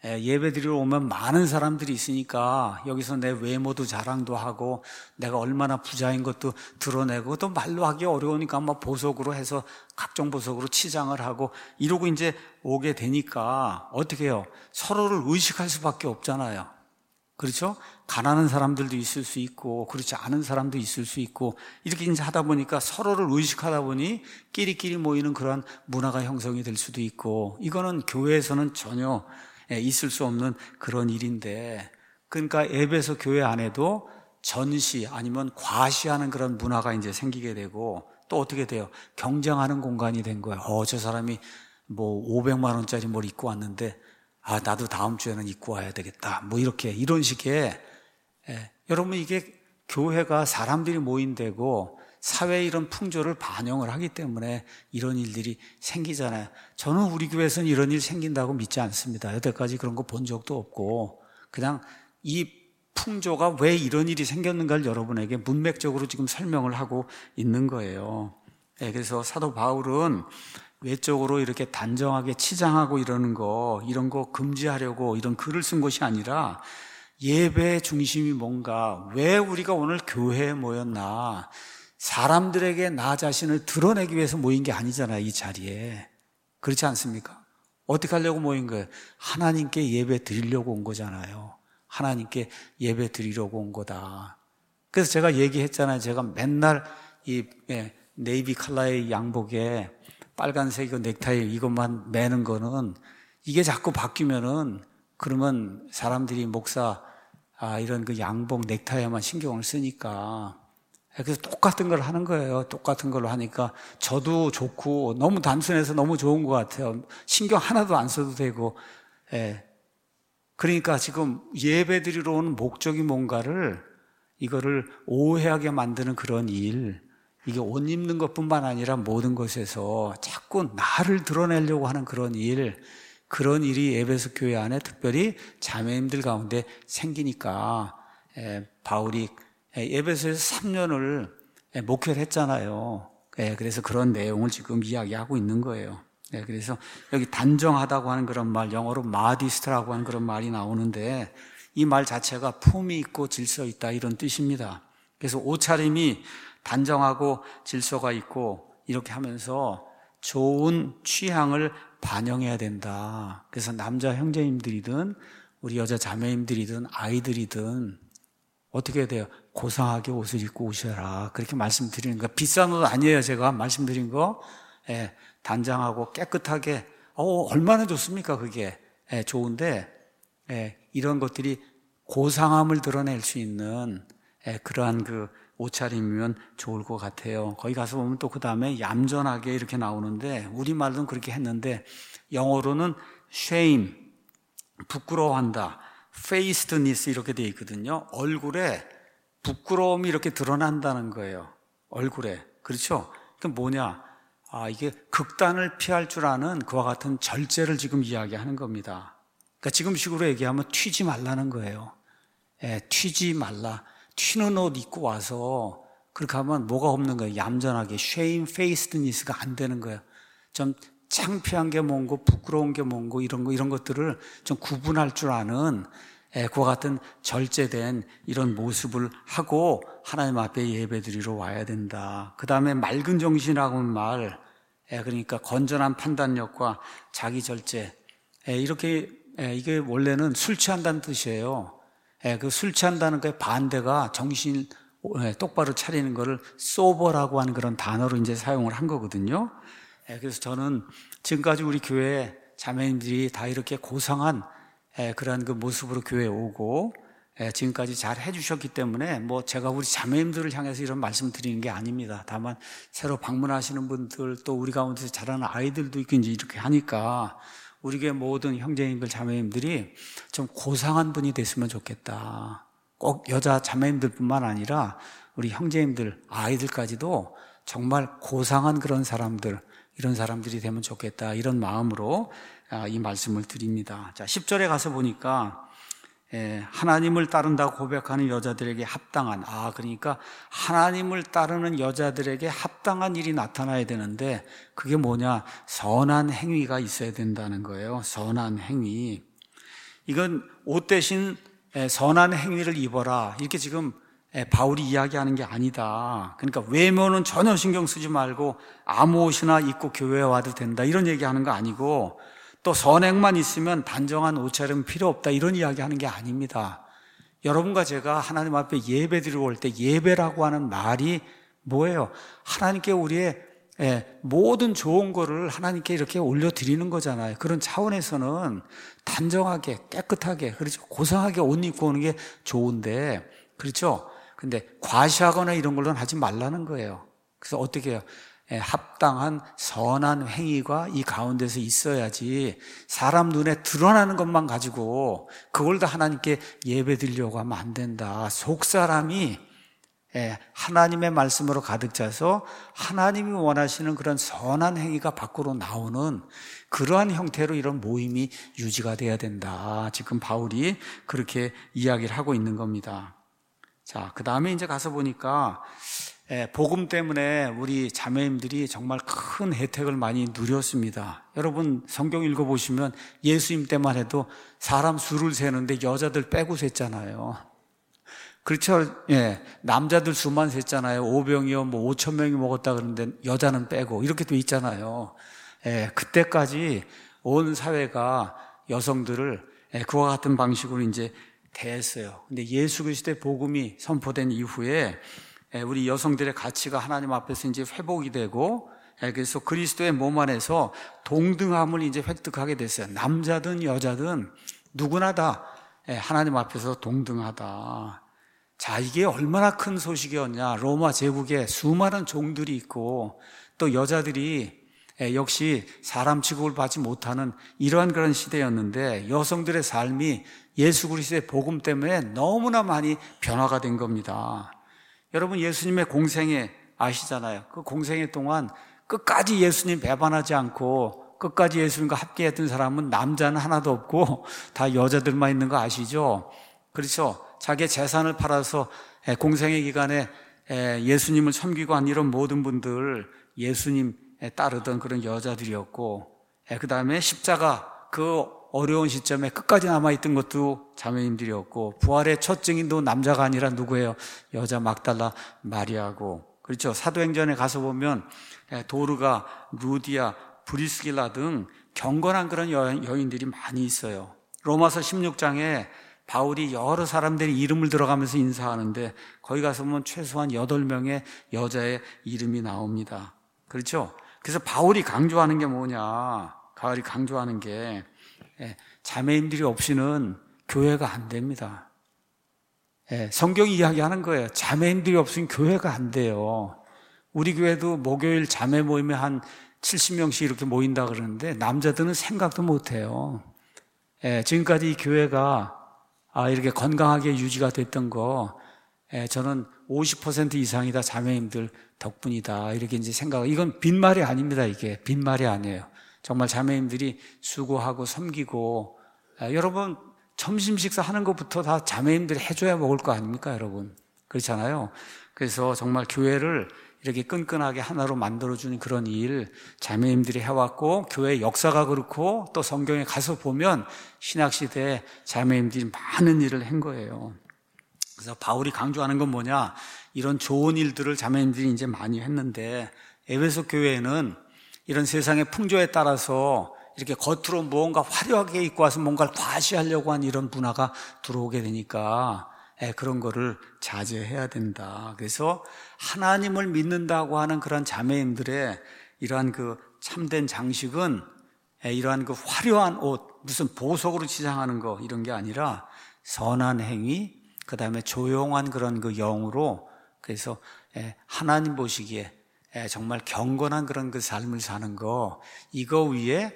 예배 드리러 오면 많은 사람들이 있으니까 여기서 내 외모도 자랑도 하고 내가 얼마나 부자인 것도 드러내고, 또 말로 하기 어려우니까 막 보석으로 해서 각종 보석으로 치장을 하고 이러고 이제 오게 되니까 어떻게 해요? 서로를 의식할 수밖에 없잖아요. 그렇죠? 가난한 사람들도 있을 수 있고 그렇지 않은 사람도 있을 수 있고, 이렇게 이제 하다 보니까 서로를 의식하다 보니 끼리끼리 모이는 그런 문화가 형성이 될 수도 있고, 이거는 교회에서는 전혀 있을 수 없는 그런 일인데, 그러니까 에베소 교회 안에도 전시 아니면 과시하는 그런 문화가 이제 생기게 되고, 또 어떻게 돼요? 경쟁하는 공간이 된 거예요. 어, 저 사람이 뭐 오백만 원짜리 뭘 입고 왔는데, 아, 나도 다음 주에는 입고 와야 되겠다. 뭐 이렇게, 이런 식의, 예, 여러분 이게 교회가 사람들이 모인 데고 사회의 이런 풍조를 반영을 하기 때문에 이런 일들이 생기잖아요. 저는 우리 교회에서는 이런 일 생긴다고 믿지 않습니다. 여태까지 그런 거 본 적도 없고, 그냥 이 풍조가 왜 이런 일이 생겼는가를 여러분에게 문맥적으로 지금 설명을 하고 있는 거예요. 예, 그래서 사도 바울은 외적으로 이렇게 단정하게 치장하고 이러는 거, 이런 거 금지하려고 이런 글을 쓴 것이 아니라, 예배의 중심이 뭔가, 왜 우리가 오늘 교회에 모였나, 사람들에게 나 자신을 드러내기 위해서 모인 게 아니잖아요, 이 자리에. 그렇지 않습니까? 어떻게 하려고 모인 거예요? 하나님께 예배 드리려고 온 거잖아요. 하나님께 예배 드리려고 온 거다. 그래서 제가 얘기했잖아요. 제가 맨날 이 네이비 컬러의 양복에 빨간색 넥타이 이것만 매는 거는, 이게 자꾸 바뀌면은 그러면 사람들이 목사 아, 이런 그 양복 넥타이에만 신경을 쓰니까, 그래서 똑같은 걸 하는 거예요. 똑같은 걸로 하니까 저도 좋고, 너무 단순해서 너무 좋은 것 같아요. 신경 하나도 안 써도 되고. 예. 그러니까 지금 예배 드리러 오는 목적이 뭔가를, 이거를 오해하게 만드는 그런 일, 이게 옷 입는 것뿐만 아니라 모든 것에서 자꾸 나를 드러내려고 하는 그런 일, 그런 일이 에베소 교회 안에 특별히 자매님들 가운데 생기니까 에, 바울이 에베소에서 삼 년을 목회를 했잖아요. 에, 그래서 그런 내용을 지금 이야기하고 있는 거예요. 에, 그래서 여기 단정하다고 하는 그런 말, 영어로 마디스트라고 하는 그런 말이 나오는데, 이 말 자체가 품이 있고 질서 있다, 이런 뜻입니다. 그래서 옷차림이 단정하고 질서가 있고 이렇게 하면서 좋은 취향을 반영해야 된다. 그래서 남자 형제님들이든 우리 여자 자매님들이든 아이들이든 어떻게 해야 돼요? 고상하게 옷을 입고 오셔라, 그렇게 말씀드리는 거. 비싼 옷 아니에요, 제가 말씀드린 거. 예, 단정하고 깨끗하게, 어, 얼마나 좋습니까, 그게. 예, 좋은데, 예, 이런 것들이 고상함을 드러낼 수 있는 예, 그러한 그 옷차림이면 좋을 것 같아요. 거기 가서 보면 또 그 다음에 얌전하게 이렇게 나오는데, 우리말로는 그렇게 했는데 영어로는 shame, 부끄러워한다. facedness 이렇게 되어 있거든요. 얼굴에 부끄러움이 이렇게 드러난다는 거예요. 얼굴에. 그렇죠? 그 뭐냐? 아, 이게 극단을 피할 줄 아는 그와 같은 절제를 지금 이야기하는 겁니다. 그러니까 지금식으로 얘기하면 튀지 말라는 거예요. 예, 튀지 말라. 튀는 옷 입고 와서 그렇게 하면 뭐가 없는 거예요. 얌전하게 shamefacedness가 안 되는 거예요. 좀 창피한 게 뭔고 부끄러운 게 뭔고 이런 거 이런 것들을 좀 구분할 줄 아는 예, 그와 같은 절제된 이런 모습을 하고 하나님 앞에 예배드리러 와야 된다. 그 다음에 맑은 정신이라고 하는 말, 예, 그러니까 건전한 판단력과 자기 절제. 예, 이렇게 예, 이게 원래는 술 취한다는 뜻이에요. 예, 그 술 취한다는 거에 반대가 정신 예, 똑바로 차리는 거를 소버라고 하는 그런 단어로 이제 사용을 한 거거든요. 예, 그래서 저는 지금까지 우리 교회 자매님들이 다 이렇게 고상한 예, 그런 그 모습으로 교회에 오고 예, 지금까지 잘 해주셨기 때문에 뭐 제가 우리 자매님들을 향해서 이런 말씀 드리는 게 아닙니다. 다만 새로 방문하시는 분들 또 우리 가운데서 자라는 아이들도 있고 이제 이렇게 하니까 우리 교회 모든 형제님들 자매님들이 좀 고상한 분이 됐으면 좋겠다. 꼭 여자 자매님들뿐만 아니라 우리 형제님들 아이들까지도 정말 고상한 그런 사람들, 이런 사람들이 되면 좋겠다, 이런 마음으로 이 말씀을 드립니다. 자, 십 절에 가서 보니까 하나님을 따른다고 고백하는 여자들에게 합당한, 아 그러니까 하나님을 따르는 여자들에게 합당한 일이 나타나야 되는데 그게 뭐냐? 선한 행위가 있어야 된다는 거예요. 선한 행위. 이건 옷 대신 선한 행위를 입어라, 이렇게 지금 바울이 이야기하는 게 아니다. 그러니까 외모는 전혀 신경 쓰지 말고 아무 옷이나 입고 교회에 와도 된다, 이런 얘기하는 거 아니고, 또 선행만 있으면 단정한 옷차림 필요 없다, 이런 이야기하는 게 아닙니다. 여러분과 제가 하나님 앞에 예배 드리러 올 때 예배라고 하는 말이 뭐예요? 하나님께 우리의 모든 좋은 거를 하나님께 이렇게 올려드리는 거잖아요. 그런 차원에서는 단정하게 깨끗하게, 그렇죠, 고상하게 옷 입고 오는 게 좋은데, 그렇죠? 근데 과시하거나 이런 걸로는 하지 말라는 거예요. 그래서 어떻게 해요? 합당한 선한 행위가 이 가운데서 있어야지 사람 눈에 드러나는 것만 가지고 그걸 다 하나님께 예배 드리려고 하면 안 된다. 속사람이 하나님의 말씀으로 가득 차서 하나님이 원하시는 그런 선한 행위가 밖으로 나오는 그러한 형태로 이런 모임이 유지가 돼야 된다. 지금 바울이 그렇게 이야기를 하고 있는 겁니다. 자, 그 다음에 이제 가서 보니까 복음 때문에 우리 자매님들이 정말 큰 혜택을 많이 누렸습니다. 여러분 성경 읽어보시면 예수님 때만 해도 사람 수를 세는데 여자들 빼고 셌잖아요. 그렇죠? 예, 남자들 수만 셌잖아요. 오병이요, 뭐 오천 명이 먹었다 그러는데 여자는 빼고 이렇게 돼 있잖아요. 예, 그때까지 온 사회가 여성들을 예, 그와 같은 방식으로 이제 대했어요. 근데 예수 그리스도의 복음이 선포된 이후에 우리 여성들의 가치가 하나님 앞에서 이제 회복이 되고, 그래서 그리스도의 몸 안에서 동등함을 이제 획득하게 됐어요. 남자든 여자든 누구나 다 하나님 앞에서 동등하다. 자, 이게 얼마나 큰 소식이었냐. 로마 제국에 수많은 종들이 있고 또 여자들이 역시 사람 취급을 받지 못하는 이러한 그런 시대였는데 여성들의 삶이 예수 그리스도의 복음 때문에 너무나 많이 변화가 된 겁니다. 여러분 예수님의 공생애 아시잖아요. 그 공생애 동안 끝까지 예수님 배반하지 않고 끝까지 예수님과 함께했던 사람은 남자는 하나도 없고 다 여자들만 있는 거 아시죠? 그렇죠? 자기의 재산을 팔아서 공생애 기간에 예수님을 섬기고 한 이런 모든 분들 예수님 따르던 그런 여자들이었고, 그 다음에 십자가 그 어려운 시점에 끝까지 남아있던 것도 자매님들이었고, 부활의 첫 증인도 남자가 아니라 누구예요? 여자 막달라 마리아고, 그렇죠? 사도행전에 가서 보면 도르가, 루디아, 브리스길라 등 경건한 그런 여인들이 많이 있어요. 로마서 십육 장에 바울이 여러 사람들의 이름을 들어가면서 인사하는데 거기 가서 보면 최소한 여덟 명의 여자의 이름이 나옵니다. 그렇죠? 그래서 바울이 강조하는 게 뭐냐? 바울이 강조하는 게 자매님들이 없이는 교회가 안 됩니다. 성경이 이야기하는 거예요. 자매님들이 없으면 교회가 안 돼요. 우리 교회도 목요일 자매 모임에 한 칠십 명씩 이렇게 모인다 그러는데 남자들은 생각도 못 해요. 예, 지금까지 이 교회가 아, 이렇게 건강하게 유지가 됐던 거, 예, 저는 오십 퍼센트 이상이 다 자매님들 덕분이다. 이렇게 이제 생각, 이건 빈말이 아닙니다. 이게 빈말이 아니에요. 정말 자매님들이 수고하고 섬기고, 예, 여러분, 점심 식사 하는 것부터 다 자매님들이 해줘야 먹을 거 아닙니까, 여러분? 그렇잖아요. 그래서 정말 교회를 이렇게 끈끈하게 하나로 만들어주는 그런 일 자매님들이 해왔고, 교회 역사가 그렇고 또 성경에 가서 보면 신약시대에 자매님들이 많은 일을 한 거예요. 그래서 바울이 강조하는 건 뭐냐, 이런 좋은 일들을 자매님들이 이제 많이 했는데, 에베소 교회에는 이런 세상의 풍조에 따라서 이렇게 겉으로 무언가 화려하게 입고 와서 뭔가를 과시하려고 한 이런 문화가 들어오게 되니까 그런 거를 자제해야 된다. 그래서 하나님을 믿는다고 하는 그런 자매님들의 이러한 그 참된 장식은 이러한 그 화려한 옷, 무슨 보석으로 치장하는 거 이런 게 아니라 선한 행위, 그 다음에 조용한 그런 그 영으로, 그래서 하나님 보시기에 정말 경건한 그런 그 삶을 사는 거, 이거 위에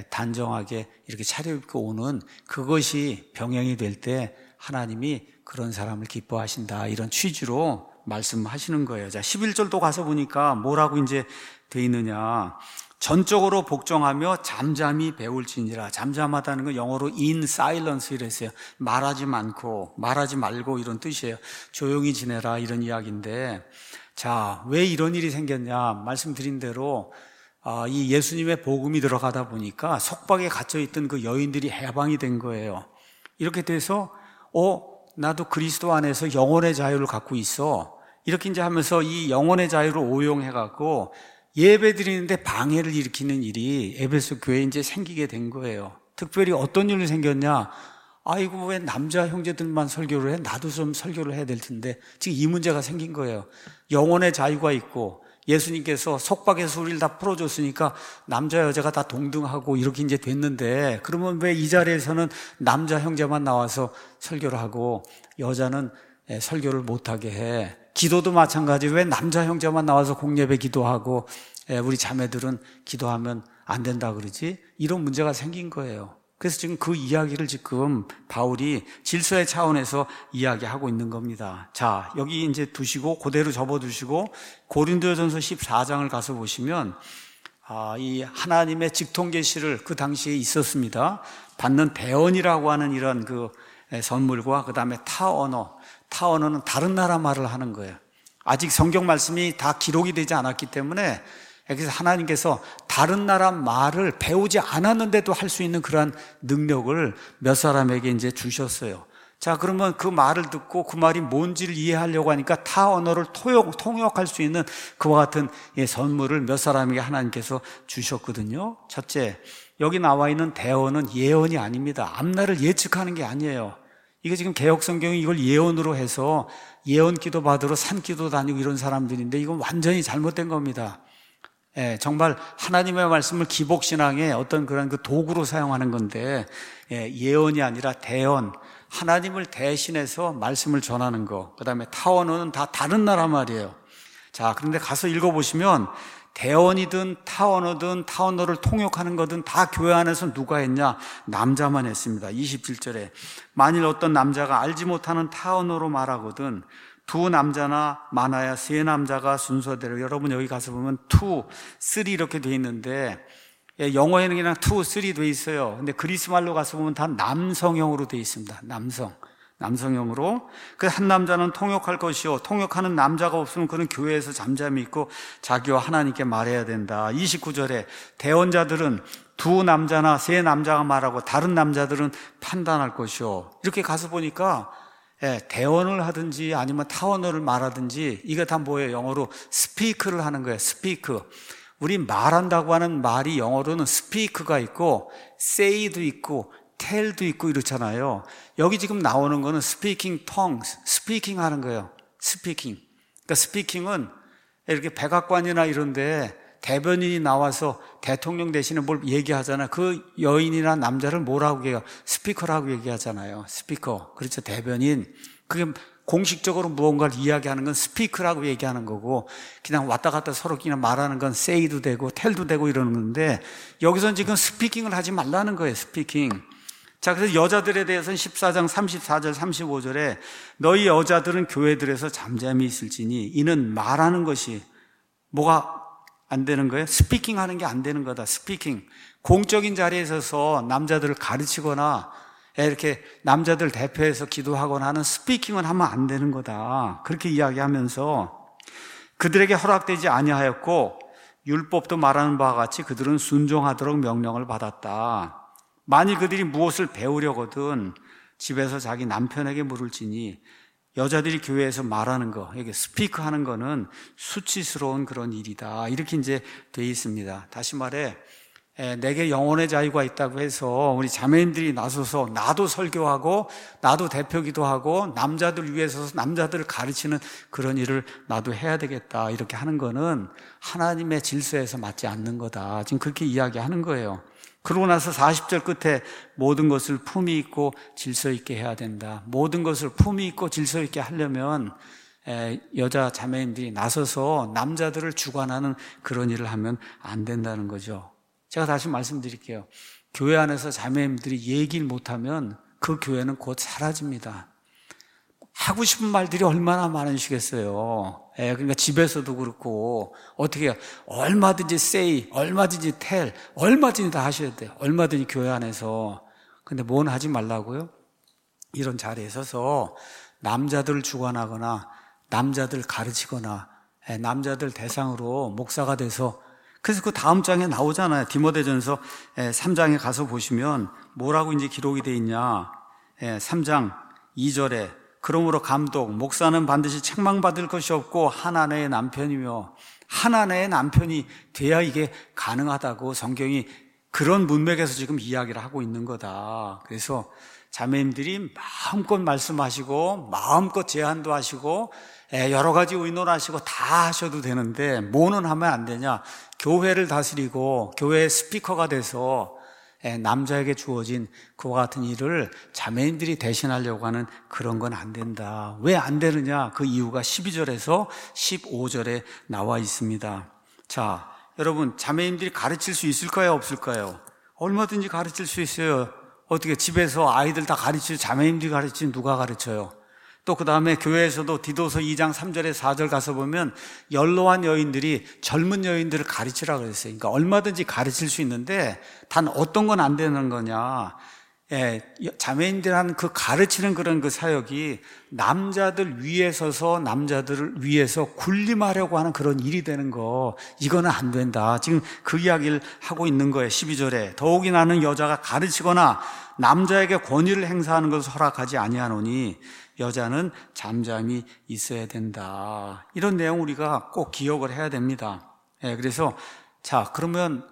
단정하게 이렇게 차려입고 오는 그것이 병행이 될 때 하나님이 그런 사람을 기뻐하신다, 이런 취지로 말씀하시는 거예요. 자, 십일 절도 가서 보니까 뭐라고 이제 돼 있느냐, 전적으로 복종하며 잠잠히 배울지니라. 잠잠하다는 건 영어로 in silence 이랬어요. 말하지 않고, 말하지 말고 이런 뜻이에요. 조용히 지내라 이런 이야기인데, 자, 왜 이런 일이 생겼냐, 말씀드린 대로 아, 이 예수님의 복음이 들어가다 보니까 속박에 갇혀있던 그 여인들이 해방이 된 거예요. 이렇게 돼서 어, 나도 그리스도 안에서 영혼의 자유를 갖고 있어, 이렇게 이제 하면서 이 영혼의 자유를 오용해갖고 예배 드리는데 방해를 일으키는 일이 에베소 교회에 이제 생기게 된 거예요. 특별히 어떤 일이 생겼냐, 아이고 왜 남자 형제들만 설교를 해, 나도 좀 설교를 해야 될 텐데, 지금 이 문제가 생긴 거예요. 영혼의 자유가 있고 예수님께서 속박에서 우리를 다 풀어줬으니까 남자 여자가 다 동등하고 이렇게 이제 됐는데, 그러면 왜 이 자리에서는 남자 형제만 나와서 설교를 하고 여자는 설교를 못하게 해? 기도도 마찬가지, 왜 남자 형제만 나와서 공예배 기도하고 우리 자매들은 기도하면 안 된다 그러지? 이런 문제가 생긴 거예요. 그래서 지금 그 이야기를 지금 바울이 질서의 차원에서 이야기하고 있는 겁니다. 자, 여기 이제 두시고 그대로 접어두시고 고린도전서 십사 장을 가서 보시면 아, 이 하나님의 직통 계시를 그 당시에 있었습니다. 받는 대언이라고 하는 이런 그 선물과 그 다음에 타 언어, 타 언어는 다른 나라 말을 하는 거예요. 아직 성경 말씀이 다 기록이 되지 않았기 때문에, 그래서 하나님께서 다른 나라 말을 배우지 않았는데도 할 수 있는 그러한 능력을 몇 사람에게 이제 주셨어요. 자, 그러면 그 말을 듣고 그 말이 뭔지를 이해하려고 하니까 타 언어를 통역, 통역할 수 있는 그와 같은 선물을 몇 사람에게 하나님께서 주셨거든요. 첫째, 여기 나와 있는 대언은 예언이 아닙니다. 앞날을 예측하는 게 아니에요. 이거 지금 개혁성경이 이걸 예언으로 해서 예언 기도 받으러 산기도 다니고 이런 사람들인데, 이건 완전히 잘못된 겁니다. 예, 정말 하나님의 말씀을 기복신앙의 어떤 그런 그 도구로 사용하는 건데, 예, 예언이 아니라 대언, 하나님을 대신해서 말씀을 전하는 거. 그 다음에 타언어는 다 다른 나라 말이에요. 자, 그런데 가서 읽어보시면 대언이든 타언어든 타언어를 통역하는 거든 다 교회 안에서 누가 했냐? 남자만 했습니다. 이십칠 절에 만일 어떤 남자가 알지 못하는 타언어로 말하거든 두 남자나 많아야 세 남자가 순서대로, 여러분 여기 가서 보면 투, 쓰리 이렇게 돼 있는데 영어에는 그냥 투, 쓰리 돼 있어요. 근데 그리스 말로 가서 보면 다 남성형으로 돼 있습니다. 남성, 남성형으로. 그 한 남자는 통역할 것이요, 통역하는 남자가 없으면 그는 교회에서 잠잠히 있고 자기와 하나님께 말해야 된다. 이십구 절에 대언자들은 두 남자나 세 남자가 말하고 다른 남자들은 판단할 것이요. 이렇게 가서 보니까 예, 대언을 하든지 아니면 타언어를 말하든지 이게 다 뭐예요? 영어로 스피크를 하는 거예요. 스피크. 우리 말한다고 하는 말이 영어로는 스피크가 있고 say도 있고 tell도 있고 이렇잖아요. 여기 지금 나오는 거는 speaking tongues, speaking 하는 거예요. speaking. 그러니까 speaking은 이렇게 백악관이나 이런데 대변인이 나와서 대통령 대신에 뭘 얘기하잖아요. 그 여인이나 남자를 뭐라고 얘기해요? 스피커라고 얘기하잖아요. 스피커. 그렇죠. 대변인. 그게 공식적으로 무언가를 이야기하는 건 스피커라고 얘기하는 거고, 그냥 왔다 갔다 서로 그냥 말하는 건 say도 되고 tell도 되고 이러는 건데, 여기서는 지금 스피킹을 하지 말라는 거예요. 스피킹. 자, 그래서 여자들에 대해서는 십사 장 삼십사 절 삼십오 절에 너희 여자들은 교회들에서 잠잠히 있을지니 이는 말하는 것이 뭐가 안 되는 거예요? 스피킹 하는 게 안 되는 거다. 스피킹. 공적인 자리에 서서 남자들을 가르치거나 이렇게 남자들 대표해서 기도하거나 하는 스피킹은 하면 안 되는 거다. 그렇게 이야기하면서 그들에게 허락되지 아니하였고 율법도 말하는 바와 같이 그들은 순종하도록 명령을 받았다. 만일 그들이 무엇을 배우려거든 집에서 자기 남편에게 물을지니 여자들이 교회에서 말하는 거, 이게 스피크 하는 거는 수치스러운 그런 일이다. 이렇게 이제 돼 있습니다. 다시 말해, 내게 영혼의 자유가 있다고 해서 우리 자매님들이 나서서 나도 설교하고 나도 대표기도 하고 남자들 위에 서서 남자들을 가르치는 그런 일을 나도 해야 되겠다. 이렇게 하는 거는 하나님의 질서에서 맞지 않는 거다. 지금 그렇게 이야기하는 거예요. 그러고 나서 사십 절 끝에 모든 것을 품위 있고 질서 있게 해야 된다. 모든 것을 품위 있고 질서 있게 하려면 여자 자매님들이 나서서 남자들을 주관하는 그런 일을 하면 안 된다는 거죠. 제가 다시 말씀드릴게요. 교회 안에서 자매님들이 얘기를 못하면 그 교회는 곧 사라집니다. 하고 싶은 말들이 얼마나 많으시겠어요. 예, 그러니까 집에서도 그렇고 어떻게 해요? 얼마든지 say, 얼마든지 tell, 얼마든지 다 하셔야 돼요. 얼마든지 교회 안에서. 근데 뭔 하지 말라고요? 이런 자리에 서서 남자들을 주관하거나 남자들 가르치거나 예, 남자들 대상으로 목사가 돼서 그래서 그 다음 장에 나오잖아요. 디모데전서 삼 장에 가서 보시면 뭐라고 이제 기록이 되어 있냐. 삼 장 이 절에 그러므로 감독, 목사는 반드시 책망받을 것이 없고 한 아내의 남편이며 한 아내의 남편이 돼야 이게 가능하다고 성경이 그런 문맥에서 지금 이야기를 하고 있는 거다. 그래서 자매님들이 마음껏 말씀하시고 마음껏 제안도 하시고 여러 가지 의논하시고 다 하셔도 되는데 뭐는 하면 안 되냐? 교회를 다스리고 교회의 스피커가 돼서 남자에게 주어진 그와 같은 일을 자매인들이 대신하려고 하는 그런 건 안 된다. 왜 안 되느냐? 그 이유가 십이 절에서 십오 절에 나와 있습니다. 자, 여러분 자매인들이 가르칠 수 있을까요? 없을까요? 얼마든지 가르칠 수 있어요. 어떻게 집에서 아이들 다 가르치고 자매님들이 가르치면 누가 가르쳐요? 또 그 다음에 교회에서도 디도서 이 장 삼 절에 사 절 가서 보면 연로한 여인들이 젊은 여인들을 가르치라고 그랬어요. 그러니까 얼마든지 가르칠 수 있는데 단 어떤 건 안 되는 거냐. 예, 자매인들 하는 그 가르치는 그런 그 사역이 남자들 위에 서서 남자들을 위해서 군림하려고 하는 그런 일이 되는 거, 이거는 안 된다. 지금 그 이야기를 하고 있는 거예요. 십이 절에 더욱이 나는 여자가 가르치거나 남자에게 권위를 행사하는 것을 허락하지 아니하노니 여자는 잠잠히 있어야 된다. 이런 내용 우리가 꼭 기억을 해야 됩니다. 예, 그래서 자 그러면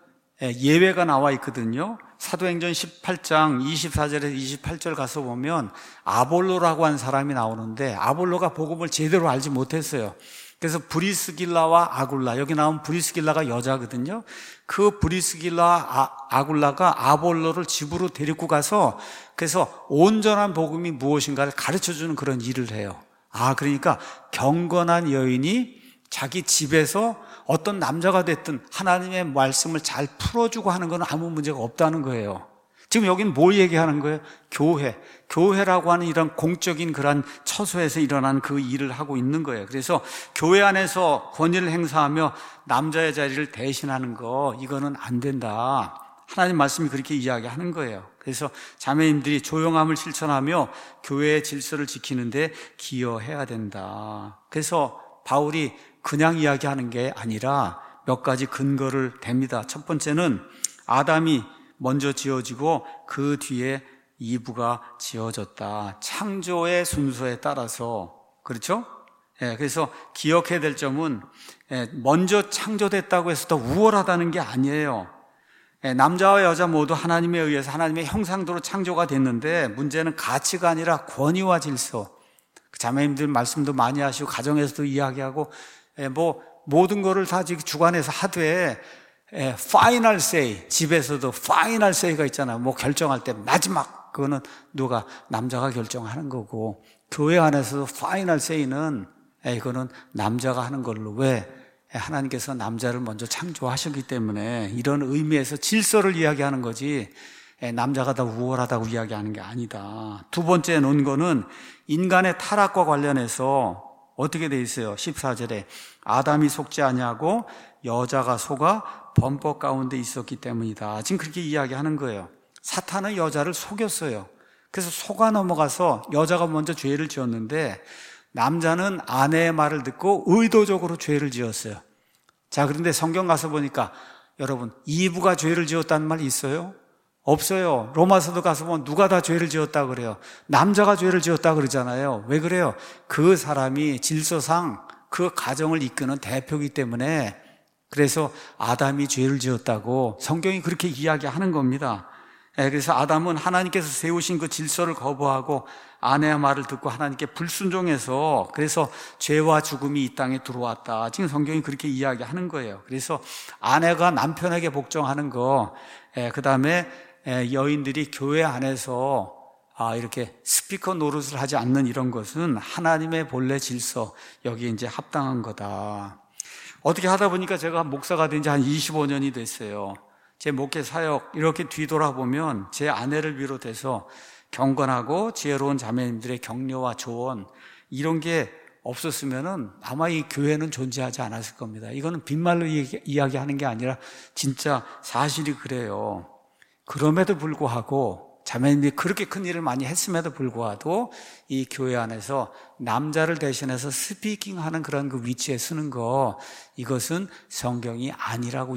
예외가 나와 있거든요. 사도행전 십팔 장 이십사 절에서 이십팔 절 가서 보면 아볼로라고 한 사람이 나오는데 아볼로가 복음을 제대로 알지 못했어요. 그래서 브리스길라와 아굴라, 여기 나온 브리스길라가 여자거든요. 그 브리스길라와 아, 아굴라가 아볼로를 집으로 데리고 가서 그래서 온전한 복음이 무엇인가를 가르쳐주는 그런 일을 해요. 아, 그러니까 경건한 여인이 자기 집에서 어떤 남자가 됐든 하나님의 말씀을 잘 풀어주고 하는 건 아무 문제가 없다는 거예요. 지금 여기는 뭘 얘기하는 거예요? 교회. 교회라고 하는 이런 공적인 그런 처소에서 일어난 그 일을 하고 있는 거예요. 그래서 교회 안에서 권위를 행사하며 남자의 자리를 대신하는 거, 이거는 안 된다. 하나님 말씀이 그렇게 이야기하는 거예요. 그래서 자매님들이 조용함을 실천하며 교회의 질서를 지키는데 기여해야 된다. 그래서 바울이 그냥 이야기하는 게 아니라 몇 가지 근거를 댑니다. 첫 번째는 아담이 먼저 지어지고 그 뒤에 이브가 지어졌다. 창조의 순서에 따라서. 그렇죠? 예, 그래서 기억해야 될 점은 예, 먼저 창조됐다고 해서 더 우월하다는 게 아니에요. 예, 남자와 여자 모두 하나님에 의해서 하나님의 형상대로 창조가 됐는데 문제는 가치가 아니라 권위와 질서. 자매님들 말씀도 많이 하시고 가정에서도 이야기하고 예, 뭐 모든 거를 다 지금 주관해서 하되 예, 파이널 세이, 집에서도 파이널 세이가 있잖아요. 뭐 결정할 때 마지막 그거는 누가 남자가 결정하는 거고 교회 안에서도 파이널 세이는 예, 이거는 남자가 하는 걸로. 왜? 예, 하나님께서 남자를 먼저 창조하셨기 때문에 이런 의미에서 질서를 이야기하는 거지 남자가 다 우월하다고 이야기하는 게 아니다. 두 번째 놓은 거는 인간의 타락과 관련해서 어떻게 돼 있어요? 십사 절에 아담이 속지 아니하고 여자가 속아 범법 가운데 있었기 때문이다. 지금 그렇게 이야기하는 거예요. 사탄은 여자를 속였어요. 그래서 속아 넘어가서 여자가 먼저 죄를 지었는데 남자는 아내의 말을 듣고 의도적으로 죄를 지었어요. 자, 그런데 성경 가서 보니까 여러분, 이브가 죄를 지었다는 말이 있어요? 없어요. 로마서도 가서 보면 누가 다 죄를 지었다 그래요? 남자가 죄를 지었다 그러잖아요. 왜 그래요? 그 사람이 질서상 그 가정을 이끄는 대표이기 때문에, 그래서 아담이 죄를 지었다고 성경이 그렇게 이야기하는 겁니다. 그래서 아담은 하나님께서 세우신 그 질서를 거부하고 아내의 말을 듣고 하나님께 불순종해서 그래서 죄와 죽음이 이 땅에 들어왔다. 지금 성경이 그렇게 이야기하는 거예요. 그래서 아내가 남편에게 복종하는 거, 그 다음에 여인들이 교회 안에서 이렇게 스피커 노릇을 하지 않는 이런 것은 하나님의 본래 질서, 여기에 이제 합당한 거다. 어떻게 하다 보니까 제가 목사가 된 지 한 이십오 년이 됐어요. 제 목회 사역 이렇게 뒤돌아보면 제 아내를 비롯해서 경건하고 지혜로운 자매님들의 격려와 조언, 이런 게 없었으면은 아마 이 교회는 존재하지 않았을 겁니다. 이거는 빈말로 이야기하는 게 아니라 진짜 사실이 그래요. 그럼에도 불구하고 자매님들이 그렇게 큰 일을 많이 했음에도 불구하고 이 교회 안에서 남자를 대신해서 스피킹하는 그런 그 위치에 서는 거, 이것은 성경이 아니라고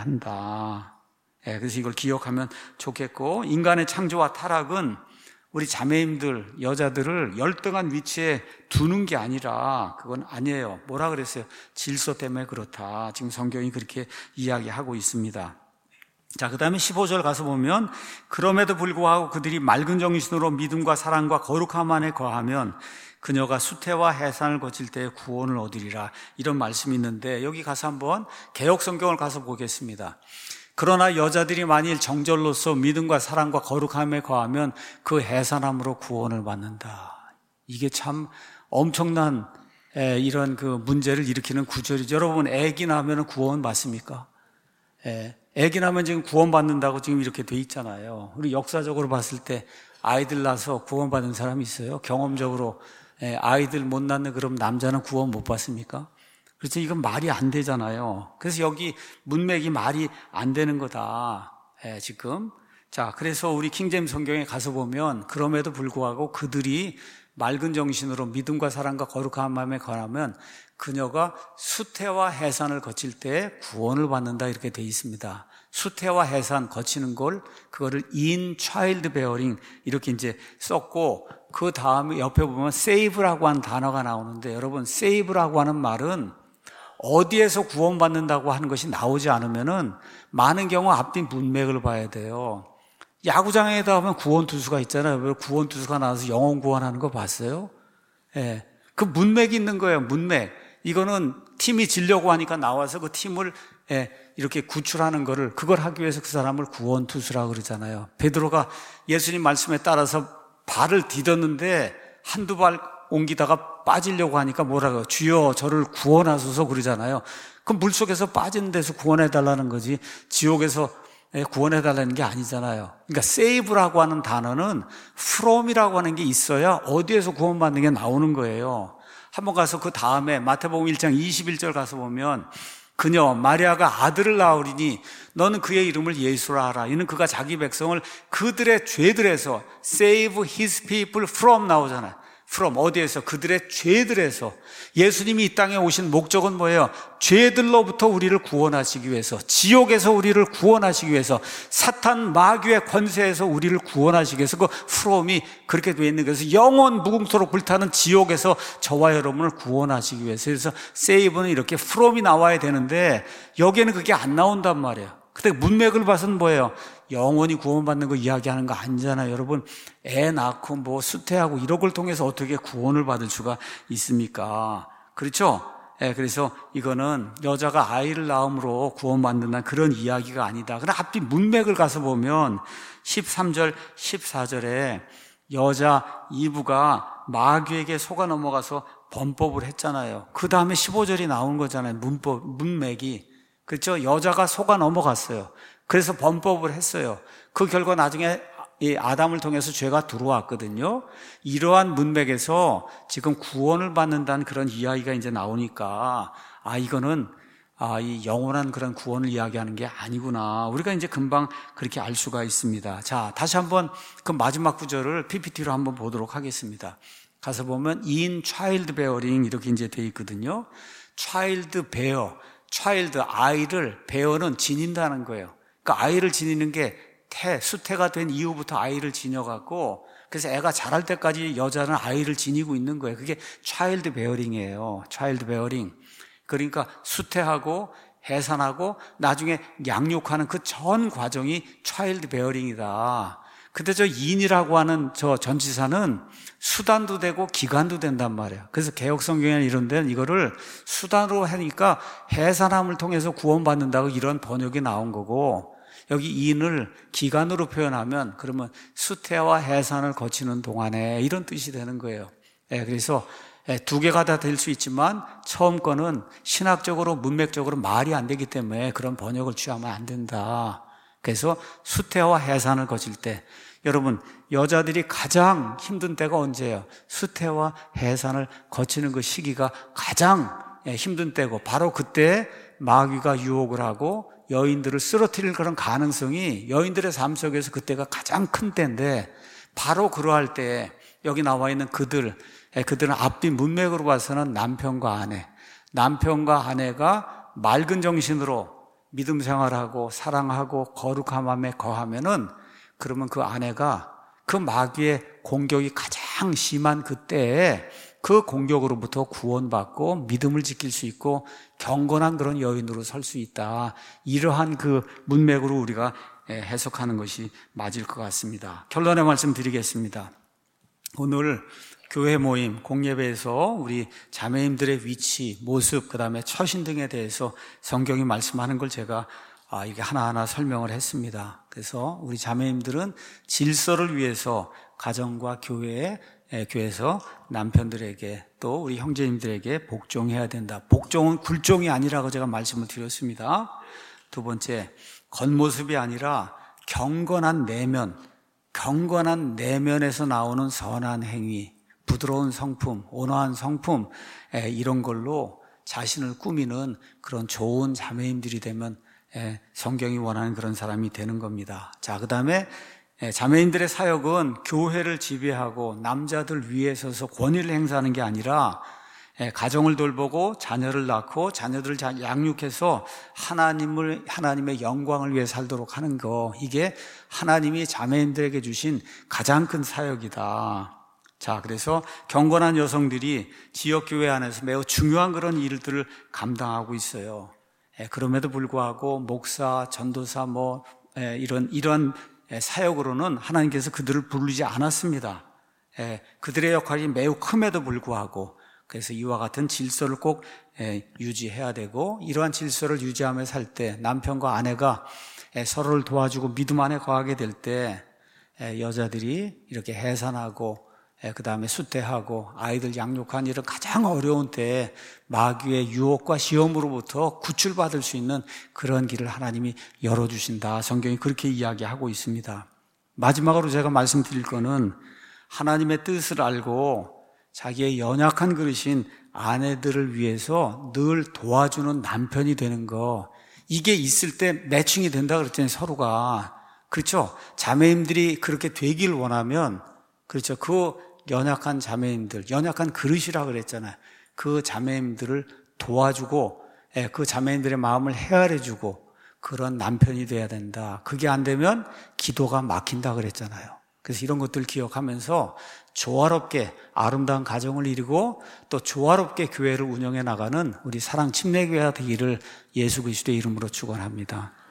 이야기한다. 예, 그래서 이걸 기억하면 좋겠고, 인간의 창조와 타락은 우리 자매님들, 여자들을 열등한 위치에 두는 게 아니라 그건 아니에요. 뭐라 그랬어요? 질서 때문에 그렇다. 지금 성경이 그렇게 이야기하고 있습니다. 자, 그 다음에 십오 절 가서 보면 그럼에도 불구하고 그들이 맑은 정신으로 믿음과 사랑과 거룩함 안에 거하면 그녀가 수태와 해산을 거칠 때에 구원을 얻으리라. 이런 말씀이 있는데 여기 가서 한번 개역 성경을 가서 보겠습니다. 그러나 여자들이 만일 정절로서 믿음과 사랑과 거룩함에 거하면 그 해산함으로 구원을 받는다. 이게 참 엄청난 이런 그 문제를 일으키는 구절이죠. 여러분, 애기 낳으면 구원 받습니까? 애기 낳으면 지금 구원 받는다고 지금 이렇게 돼 있잖아요. 우리 역사적으로 봤을 때 아이들 낳아서 구원 받는 사람이 있어요? 경험적으로 아이들 못 낳는 그럼 남자는 구원 못 받습니까? 그렇죠. 이건 말이 안 되잖아요. 그래서 여기 문맥이 말이 안 되는 거다. 예, 지금. 자, 그래서 우리 킹제임스 성경에 가서 보면 그럼에도 불구하고 그들이 맑은 정신으로 믿음과 사랑과 거룩한 마음에 거하면 그녀가 수태와 해산을 거칠 때 구원을 받는다, 이렇게 되어 있습니다. 수태와 해산 거치는 걸, 그거를 in child bearing 이렇게 이제 썼고, 그 다음에 옆에 보면 save라고 하는 단어가 나오는데, 여러분, save라고 하는 말은 어디에서 구원받는다고 하는 것이 나오지 않으면은 많은 경우 앞뒤 문맥을 봐야 돼요. 야구장에다 하면 구원투수가 있잖아요. 왜 구원투수가 나와서 영혼 구원하는 거 봤어요? 예. 그 문맥이 있는 거예요, 문맥. 이거는 팀이 지려고 하니까 나와서 그 팀을 예, 이렇게 구출하는 거를, 그걸 하기 위해서 그 사람을 구원투수라고 그러잖아요. 베드로가 예수님 말씀에 따라서 발을 디뎠는데 한두 발 옮기다가 빠지려고 하니까 뭐라고, 주여 저를 구원하소서 그러잖아요. 그 물속에서 빠진 데서 구원해달라는 거지 지옥에서 구원해달라는 게 아니잖아요. 그러니까 save라고 하는 단어는 from이라고 하는 게 있어야 어디에서 구원받는 게 나오는 거예요. 한번 가서 그 다음에 마태복음 일 장 이십일 절 가서 보면 그녀 마리아가 아들을 낳으리니 너는 그의 이름을 예수라 하라. 이는 그가 자기 백성을 그들의 죄들에서 save his people from 나오잖아요. from 어디에서? 그들의 죄들에서. 예수님이 이 땅에 오신 목적은 뭐예요? 죄들로부터 우리를 구원하시기 위해서, 지옥에서 우리를 구원하시기 위해서, 사탄 마귀의 권세에서 우리를 구원하시기 위해서 그 from이 그렇게 되어 있는 거예요. 그래서 영원 무궁토록 불타는 지옥에서 저와 여러분을 구원하시기 위해서. 그래서 save는 이렇게 from이 나와야 되는데 여기에는 그게 안 나온단 말이에요. 근데 문맥을 봐서는 뭐예요? 영원히 구원받는 거 이야기하는 거 아니잖아요. 여러분, 애 낳고 뭐 수태하고 이런 걸 통해서 어떻게 구원을 받을 수가 있습니까? 그렇죠? 예, 그래서 이거는 여자가 아이를 낳음으로 구원받는다는 그런 이야기가 아니다. 그러나 앞뒤 문맥을 가서 보면 십삼 절, 십사 절에 여자 이브가 마귀에게 속아 넘어가서 범법을 했잖아요. 그 다음에 십오 절이 나온 거잖아요. 문법, 문맥이. 그렇죠? 여자가 속아 넘어갔어요. 그래서 범법을 했어요. 그 결과 나중에 이 아담을 통해서 죄가 들어왔거든요. 이러한 문맥에서 지금 구원을 받는다는 그런 이야기가 이제 나오니까 아 이거는 아, 이 영원한 그런 구원을 이야기하는 게 아니구나. 우리가 이제 금방 그렇게 알 수가 있습니다. 자, 다시 한번 그 마지막 구절을 피피티로 한번 보도록 하겠습니다. 가서 보면 in child bearing 이렇게 이제 돼 있거든요. child bear, child 아이를 bear는 지닌다는 거예요. 그러니까 아이를 지니는 게 태, 수태가 된 이후부터 아이를 지녀갖고 그래서 애가 자랄 때까지 여자는 아이를 지니고 있는 거예요. 그게 child bearing이에요. child bearing. 그러니까 수태하고 해산하고 나중에 양육하는 그 전 과정이 child bearing이다. 근데 저 in이라고 하는 저 전치사는 수단도 되고 기간도 된단 말이에요. 그래서 개혁성경에는 이런 데는 이거를 수단으로 하니까 해산함을 통해서 구원받는다고 이런 번역이 나온 거고 여기 in을 기간으로 표현하면 그러면 수태와 해산을 거치는 동안에 이런 뜻이 되는 거예요. 예, 그래서 두 개가 다 될 수 있지만 처음 거는 신학적으로 문맥적으로 말이 안 되기 때문에 그런 번역을 취하면 안 된다. 그래서 수태와 해산을 거칠 때 여러분 여자들이 가장 힘든 때가 언제예요? 수태와 해산을 거치는 그 시기가 가장 힘든 때고 바로 그때 마귀가 유혹을 하고 여인들을 쓰러뜨릴 그런 가능성이 여인들의 삶 속에서 그때가 가장 큰 때인데 바로 그러할 때 여기 나와 있는 그들 그들은 앞뒤 문맥으로 봐서는 남편과 아내 남편과 아내가 맑은 정신으로 믿음 생활하고 사랑하고 거룩함에 거하면은 그러면 그 아내가 그 마귀의 공격이 가장 심한 그때에 그 공격으로부터 구원받고 믿음을 지킬 수 있고 경건한 그런 여인으로 설 수 있다. 이러한 그 문맥으로 우리가 해석하는 것이 맞을 것 같습니다. 결론의 말씀 드리겠습니다. 오늘 교회 모임, 공예배에서 우리 자매님들의 위치, 모습, 그 다음에 처신 등에 대해서 성경이 말씀하는 걸 제가 아, 이게 하나하나 설명을 했습니다. 그래서 우리 자매님들은 질서를 위해서 가정과 교회에, 교회에서 남편들에게 또 우리 형제님들에게 복종해야 된다. 복종은 굴종이 아니라고 제가 말씀을 드렸습니다. 두 번째, 겉모습이 아니라 경건한 내면, 경건한 내면에서 나오는 선한 행위, 부드러운 성품, 온화한 성품 이런 걸로 자신을 꾸미는 그런 좋은 자매님들이 되면 성경이 원하는 그런 사람이 되는 겁니다. 자, 그 다음에 자매님들의 사역은 교회를 지배하고 남자들 위에 서서 권위를 행사하는 게 아니라 가정을 돌보고 자녀를 낳고 자녀들을 양육해서 하나님을, 하나님의 영광을 위해 살도록 하는 거, 이게 하나님이 자매님들에게 주신 가장 큰 사역이다. 자, 그래서 경건한 여성들이 지역교회 안에서 매우 중요한 그런 일들을 감당하고 있어요. 예, 그럼에도 불구하고 목사, 전도사 뭐 예, 이런 이런 사역으로는 하나님께서 그들을 부르지 않았습니다. 예, 그들의 역할이 매우 큼에도 불구하고 그래서 이와 같은 질서를 꼭 예, 유지해야 되고 이러한 질서를 유지하며 살 때 남편과 아내가 예, 서로를 도와주고 믿음 안에 거하게 될 때 예, 여자들이 이렇게 해산하고 그 다음에 수태하고 아이들 양육한 이런 가장 어려운 때에 마귀의 유혹과 시험으로부터 구출받을 수 있는 그런 길을 하나님이 열어주신다. 성경이 그렇게 이야기하고 있습니다. 마지막으로 제가 말씀드릴 거는 하나님의 뜻을 알고 자기의 연약한 그릇인 아내들을 위해서 늘 도와주는 남편이 되는 거, 이게 있을 때 매칭이 된다 그랬잖아요. 서로가. 그렇죠? 자매님들이 그렇게 되길 원하면 그렇죠. 그 연약한 자매님들, 연약한 그릇이라 그랬잖아요. 그 자매님들을 도와주고, 예, 그 자매님들의 마음을 헤아려주고 그런 남편이 돼야 된다. 그게 안 되면 기도가 막힌다 그랬잖아요. 그래서 이런 것들 기억하면서 조화롭게 아름다운 가정을 이루고 또 조화롭게 교회를 운영해 나가는 우리 사랑 침례교회가 되기를 예수 그리스도의 이름으로 축원합니다.